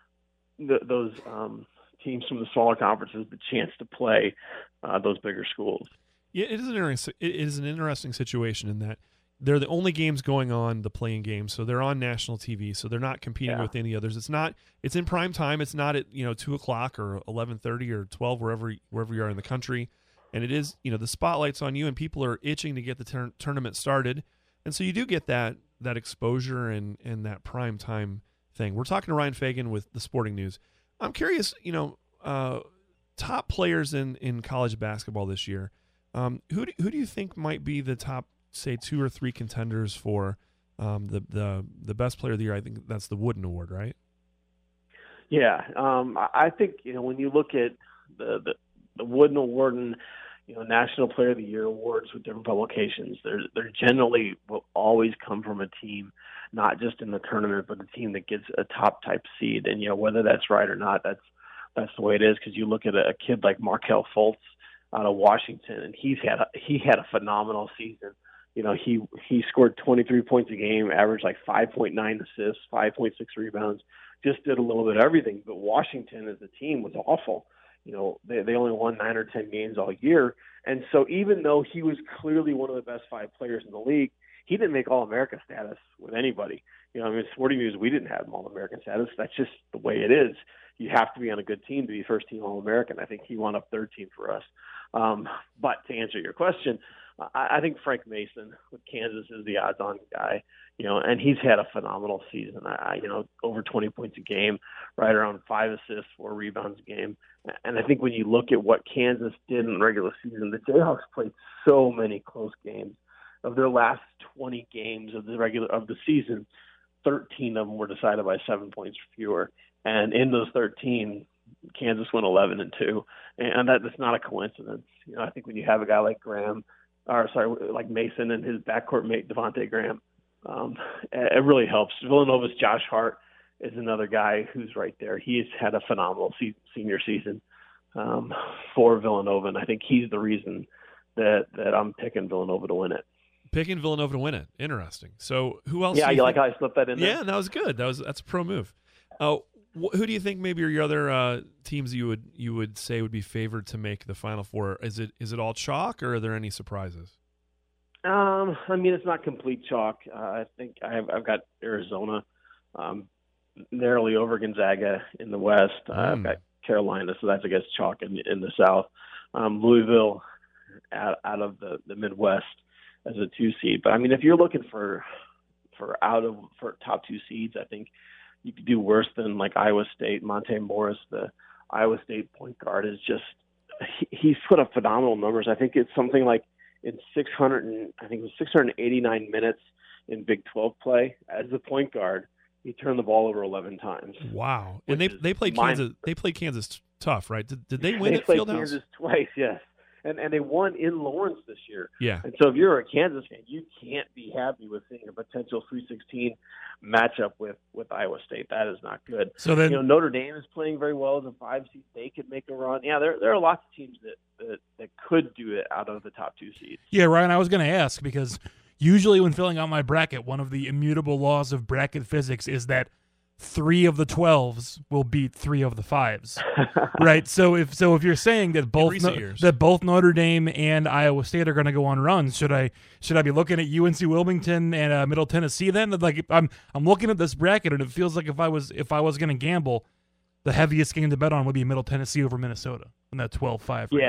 those um, teams from the smaller conferences the chance to play uh, those bigger schools. Yeah, it is an interesting. It is an interesting situation in that they're the only games going on, the playing games, so they're on national T V, so they're not competing Yeah. with any others. It's not. It's in prime time. It's not at, you know, two o'clock or eleven thirty or twelve, wherever wherever you are in the country, and it is, you know, the spotlight's on you, and people are itching to get the tur- tournament started, and so you do get that that exposure and and that prime time thing. We're talking to Ryan Fagan with the Sporting News. I'm curious, you know, uh, top players in in college basketball this year. Um, who do, who do you think might be the top, say, two or three contenders for um, the the the best player of the year? I think that's the Wooden Award, right? Yeah, um, I I think, you know, when you look at the the, the Wooden Award and, you know, National Player of the Year awards with different publications, they're they're generally will always come from a team, not just in the tournament, but a team that gets a top type seed. And, you know, whether that's right or not, that's that's the way it is. Because you look at a, a kid like Markelle Fultz out of Washington, and he's had a, he had a phenomenal season. You know, he he scored twenty-three points a game, averaged like five point nine assists, five point six rebounds, just did a little bit of everything. But Washington as a team was awful. You know, they they only won nine or ten games all year. And so even though he was clearly one of the best five players in the league, he didn't make All-American status with anybody. You know, I mean, Sporting News, we didn't have All-American status. That's just the way it is. You have to be on a good team to be first-team All-American. I think he wound up third team for us. Um, but to answer your question, I, I think Frank Mason with Kansas is the odds-on guy. You know, and he's had a phenomenal season. I, you know, over twenty points a game, right around five assists, four rebounds a game. And I think when you look at what Kansas did in the regular season, the Jayhawks played so many close games. Of their last twenty games of the regular of the season, thirteen of them were decided by seven points or fewer. And in those thirteen, Kansas went eleven and two, and that, that's not a coincidence. You know, I think when you have a guy like Graham, or sorry, like Mason and his backcourt mate Devontae Graham, um, it really helps. Villanova's Josh Hart is another guy who's right there. He's had a phenomenal se- senior season um, for Villanova, and I think he's the reason that that I'm picking Villanova to win it. Picking Villanova to win it. Interesting. So who else? Yeah, do you, you like think- how I slipped that in there? Yeah, that was good. That was that's a pro move. Uh, wh- who do you think maybe are your other uh, teams you would you would say would be favored to make the Final Four? Is it is it all chalk, or are there any surprises? Um, I mean, it's not complete chalk. Uh, I think I've, I've got Arizona um, narrowly over Gonzaga in the West. Uh, I've Mm. got Carolina, so that's, I guess, chalk in, in the South. Um, Louisville out, out of the, the Midwest as a two seed. But I mean, if you're looking for for out of for top two seeds, I think you could do worse than like Iowa State. Monte Morris, the Iowa State point guard, is just he, he's put up phenomenal numbers. I think it's something like in six hundred and I think it was six hundred eighty-nine minutes in Big twelve play as the point guard, he turned the ball over eleven times. Wow! And they Which is they played mind- Kansas. They played Kansas tough, right? Did, did they win they at played Fieldhouse? Kansas twice, yes, and and they won in Lawrence this year. Yeah. And so if you're a Kansas fan, you can't be happy with seeing a potential Sweet sixteen matchup with, with Iowa State. That is not good. So then, You know, Notre Dame is playing very well as a five seed. They could make a run. Yeah, there there are lots of teams that, that, that could do it out of the top two seeds. yeah, Ryan, I was going to ask because usually when filling out my bracket, one of the immutable laws of bracket physics is that three of the twelves will beat three of the fives, right? So if so, if you're saying that both recent no, years. that both Notre Dame and Iowa State are going to go on runs, should I should I be looking at U N C Wilmington and uh, Middle Tennessee then? Like I'm I'm looking at this bracket and it feels like if I was if I was going to gamble, the heaviest game to bet on would be Middle Tennessee over Minnesota in that twelve five range. Yeah,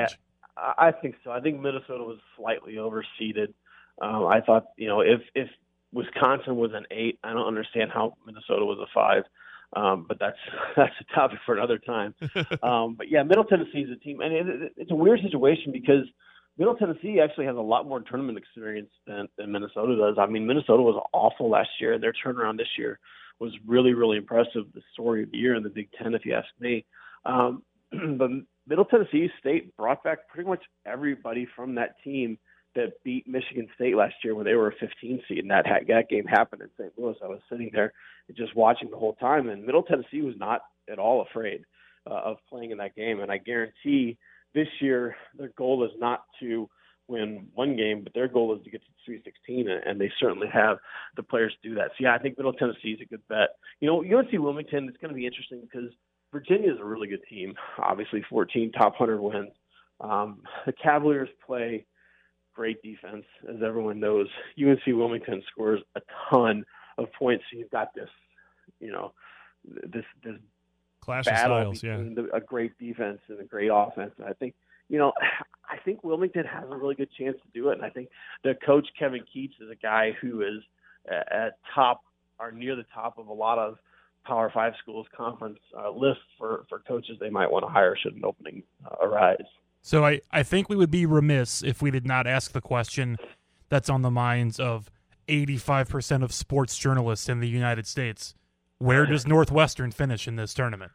I think so. I think Minnesota was slightly overseeded. Um, I thought, you know, if if Wisconsin was an eight, I don't understand how Minnesota was a five. Um, but that's that's a topic for another time. Um, but yeah, Middle Tennessee is a team, and it, it, it's a weird situation because Middle Tennessee actually has a lot more tournament experience than, than Minnesota does. I mean, Minnesota was awful last year, and their turnaround this year was really, really impressive. The story of the year in the Big Ten, if you ask me. Um, but Middle Tennessee State brought back pretty much everybody from that team that beat Michigan State last year when they were a fifteen seed, and that, that game happened in Saint Louis. I was sitting there just watching the whole time, and Middle Tennessee was not at all afraid uh, of playing in that game. And I guarantee this year their goal is not to win one game, but their goal is to get to the Sweet sixteen, and they certainly have the players to do that. So, yeah, I think Middle Tennessee is a good bet. You know, U N C Wilmington, it's going to be interesting because Virginia is a really good team, obviously fourteen top one hundred wins. Um, the Cavaliers play great defense, as everyone knows. U N C Wilmington scores a ton of points. So you've got this, you know, this this Clash of battle styles, yeah. between the, a great defense and a great offense. And I think, you know, I think Wilmington has a really good chance to do it. And I think the coach, Kevin Keats, is a guy who is at, at top or near the top of a lot of Power Five schools conference uh, lists for, for coaches they might want to hire should an opening uh, arise. So I, I think we would be remiss if we did not ask the question that's on the minds of eighty-five percent of sports journalists in the United States. Where does Northwestern finish in this tournament?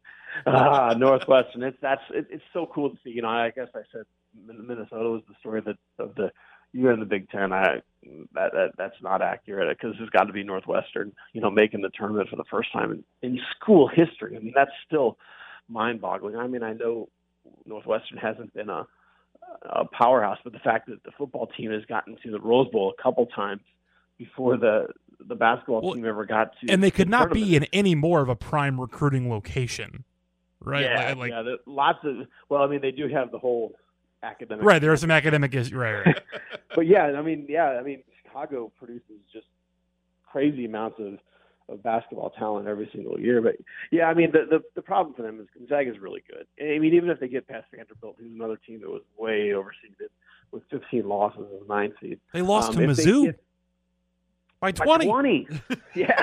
Ah, Northwestern. It's that's it, it's so cool to see. You know, I guess I said Minnesota was the story of the of the year in the Big Ten. I that, that that's not accurate because it's got to be Northwestern. You know, making the tournament for the first time in, in school history. I mean, that's still mind-boggling. I mean, I know Northwestern hasn't been a, a powerhouse, but the fact that the football team has gotten to the Rose Bowl a couple times before the the basketball well, team ever got to, and they could the not tournament. be in any more of a prime recruiting location, right? Yeah, like, like yeah. The, lots of well, I mean, they do have the whole academic. right. There are some academic issues, right? Right. But yeah, I mean, yeah, I mean, Chicago produces just crazy amounts of. of basketball talent every single year. But yeah, I mean, the, the the problem for them is Gonzaga is really good. I mean, even if they get past Vanderbilt, who's another team that was way overseeded with fifteen losses as a nine seed. They lost Um, to if they Mizzou get- by by twenty. twenty. Yeah.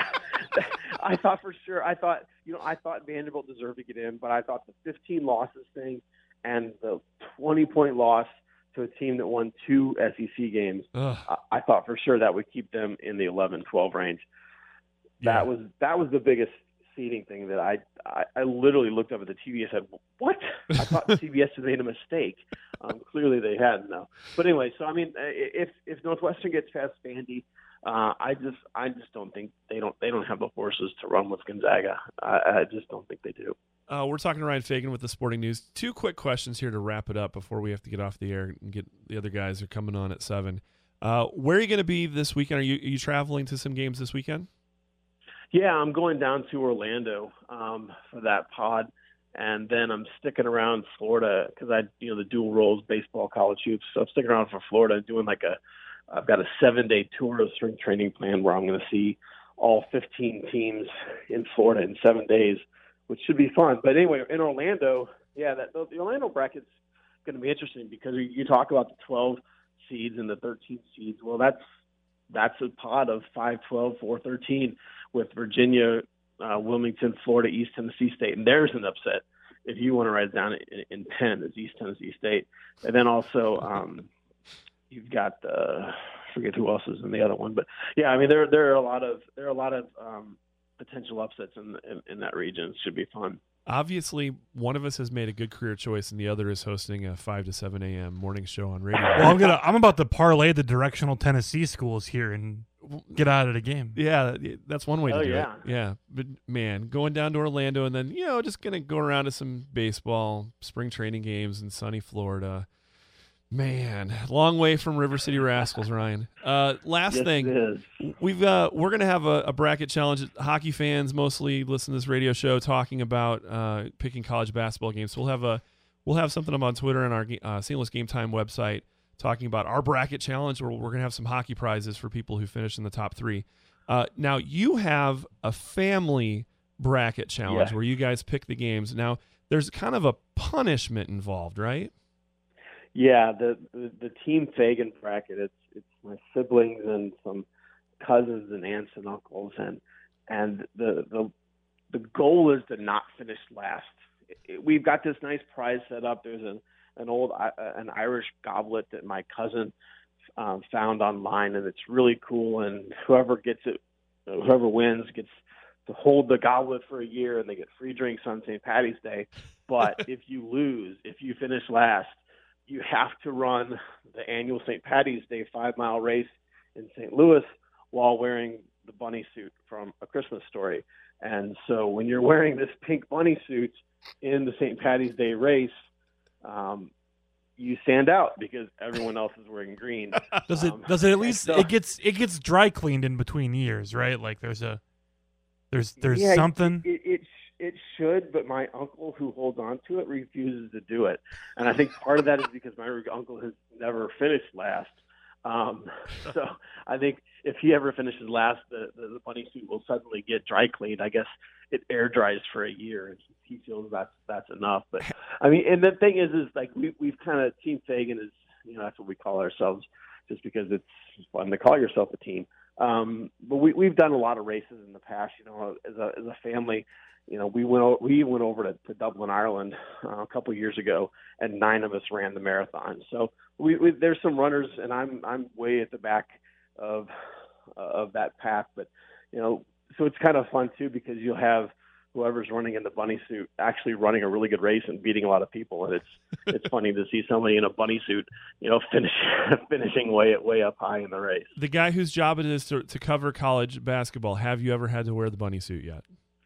I thought for sure, I thought, you know, I thought Vanderbilt deserved to get in, but I thought the fifteen losses thing and the twenty point loss to a team that won two S E C games, Ugh. I, I thought for sure that would keep them in the eleven twelve range. Yeah. That was that was the biggest seeding thing that I, I I literally looked up at the T V and said, "What?" I thought C B S had made a mistake. Um, clearly, they hadn't. No. But anyway, so I mean, if if Northwestern gets past Vandy, uh, I just I just don't think they don't they don't have the horses to run with Gonzaga. I, I just don't think they do. Uh, we're talking to Ryan Fagan with the Sporting News. Two quick questions here to wrap it up before we have to get off the air and get the other guys are coming on at seven. Uh, where are you going to be this weekend? Are you are you traveling to some games this weekend? Yeah, I'm going down to Orlando um, for that pod, and then I'm sticking around Florida because I, you know, the dual roles, baseball, college hoops. So I'm sticking around for Florida, doing like a, I've got a seven-day tour of spring training plan where I'm going to see all fifteen teams in Florida in seven days, which should be fun. But anyway, in Orlando, yeah, that the Orlando bracket's going to be interesting because you talk about the twelve seeds and the thirteen seeds. Well, that's that's a pod of five, twelve, four, thirteen. With Virginia, uh, Wilmington, Florida, East Tennessee State. And there's an upset, if you want to write it down in, in pen, is East Tennessee State. And then also um, you've got, uh, I forget who else is in the other one. But, yeah, I mean, there there are a lot of there are a lot of um, potential upsets in, in, in that region. It should be fun. Obviously, one of us has made a good career choice, and the other is hosting a five to seven a.m. morning show on radio. Well, I'm gonna I'm about to parlay the directional Tennessee schools here and get out of the game. Yeah, that's one way to Oh, do yeah. it. Yeah, but man, going down to Orlando and then, you know, just going to go around to some baseball, spring training games in sunny Florida. Man, long way from River City Rascals, Ryan. Uh, last Yes, thing, it is. we've uh, we're gonna have a, a bracket challenge. Hockey fans mostly listen to this radio show talking about uh, picking college basketball games. So we'll have a we'll have something up on Twitter and our uh, Saint Louis Game Time website talking about our bracket challenge, where we're gonna have some hockey prizes for people who finish in the top three. Uh, now you have a family bracket challenge Yeah. where you guys pick the games. Now there's kind of a punishment involved, right? Yeah, the, the the Team Fagan bracket. It's it's my siblings and some cousins and aunts and uncles, and and the the the goal is to not finish last. It, it, we've got this nice prize set up. There's an an old uh, an Irish goblet that my cousin um, found online, and it's really cool. And whoever gets it, whoever wins, gets to hold the goblet for a year, and they get free drinks on Saint Patty's Day. But if you lose, if you finish last, you have to run the annual Saint Patty's Day five-mile race in Saint Louis while wearing the bunny suit from A Christmas Story. And so when you're wearing this pink bunny suit in the Saint Patty's Day race, um, you stand out because everyone else is wearing green. Does it Um, does it at and least so- it gets it gets dry cleaned in between years, right? Like there's a there's there's Yeah, something. It, it it should, but my uncle who holds on to it refuses to do it, and I think part of that is because my uncle has never finished last. Um, so I think if he ever finishes last, the, the the bunny suit will suddenly get dry cleaned. I guess it air dries for a year, and he, he feels that's that's enough. But I mean, and the thing is, is like we we've kind of Team Fagan is you know that's what we call ourselves, just because it's fun to call yourself a team. Um, but we we've done a lot of races in the past. You know, as a as a family. You know, we went o- we went over to, to Dublin, Ireland, uh, a couple of years ago, and nine of us ran the marathon. So we, we there's some runners, and I'm I'm way at the back of uh, of that pack. But you know, so it's kind of fun too because you'll have whoever's running in the bunny suit actually running a really good race and beating a lot of people, and it's it's funny to see somebody in a bunny suit, you know, finish finishing way way up high in the race. The guy whose job it is to, to cover college basketball, have you ever had to wear the bunny suit yet?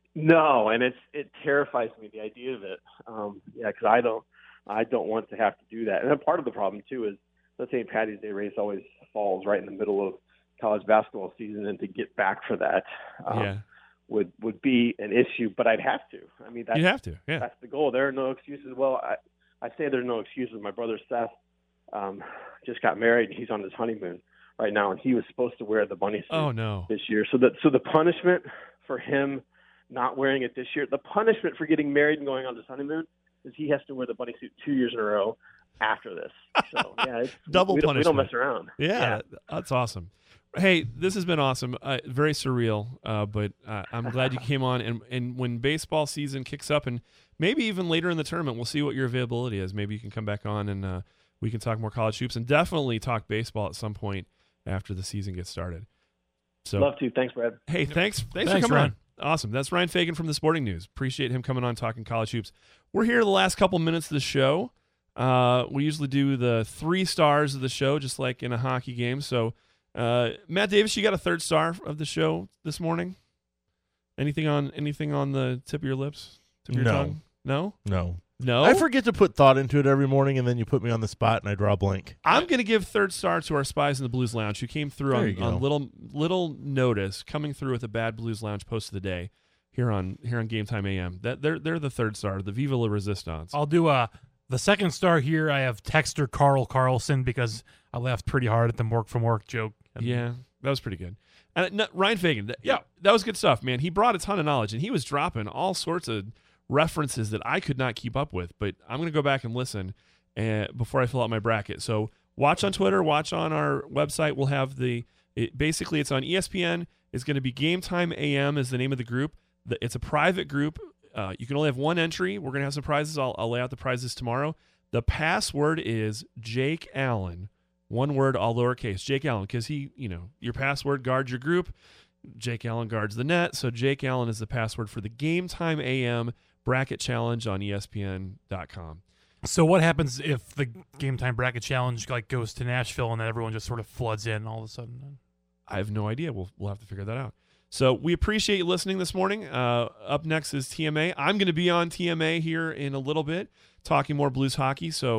No, and it's it terrifies me, the idea of it. Um, yeah, because I don't I don't want to have to do that. And then part of the problem too is the Saint Patty's Day race always falls right in the middle of college basketball season, and to get back for that um, yeah. would would be an issue. But I'd have to. I mean, that's You have to, yeah. that's the goal. There are no excuses. Well, I I say there's no excuses. My brother Seth um, just got married. He's on his honeymoon right now, and he was supposed to wear the bunny suit Oh, no. this year. So the so the punishment for him not wearing it this year, the punishment for getting married and going on his honeymoon is he has to wear the bunny suit two years in a row after this. So yeah, it's, Double we, don't- we don't punishment. mess around. Yeah, that's awesome. Hey, this has been awesome. Uh, very surreal, uh, but uh, I'm glad you came on. And, and when baseball season kicks up, and maybe even later in the tournament, we'll see what your availability is. Maybe you can come back on and uh, we can talk more college hoops and definitely talk baseball at some point after the season gets started. So, Love to. Thanks, Brad. hey, thanks, thanks, Thanks, for coming Ryan. on. Awesome. That's Ryan Fagan from the Sporting News. Appreciate him coming on talking college hoops. We're here the last couple minutes of the show. Uh, we usually do the three stars of the show, just like in a hockey game. So, uh, Matt Davis, you got a third star of the show this morning? Anything on anything on the tip of your lips? Tip of your No. tongue? No? No. No? I forget to put thought into it every morning, and then you put me on the spot, and I draw a blank. I'm going to give third star to our Spies in the Blues Lounge, who came through There on, you go. on little little notice, coming through with a bad Blues Lounge post of the day here on here on Game Time A M. That they're they're the third star, the Viva la Resistance. I'll do uh the second star here. I have texter Carl Carlson because I laughed pretty hard at the Mork from Work joke. And Yeah, that was pretty good. And uh, no, Ryan Fagan, that, yeah, that was good stuff, man. He brought a ton of knowledge, and he was dropping all sorts of references that I could not keep up with. But I'm going to go back and listen uh, before I fill out my bracket. So watch on Twitter, watch on our website. We'll have the it, basically it's on E S P N. It's going to be Game Time A M is the name of the group. The, it's a private group. Uh, you can only have one entry. We're going to have some prizes. I'll, I'll lay out the prizes tomorrow. The password is Jake Allen. One word, all lowercase. Jake Allen, because he, you know, your password guards your group. Jake Allen guards the net. So Jake Allen is the password for the Game Time A M bracket challenge on E S P N dot com. So what happens if the Game Time Bracket Challenge like goes to Nashville and then everyone just sort of floods in all of a sudden? I have no idea. We'll we'll have to figure that out. So we appreciate you listening this morning. Uh, up next is T M A. I'm going to be on T M A here in a little bit, talking more Blues hockey. So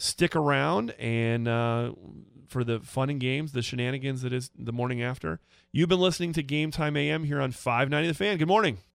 stick around and uh, for the fun and games, the shenanigans that is the morning after. You've been listening to Game Time A M here on five ninety The Fan. Good morning.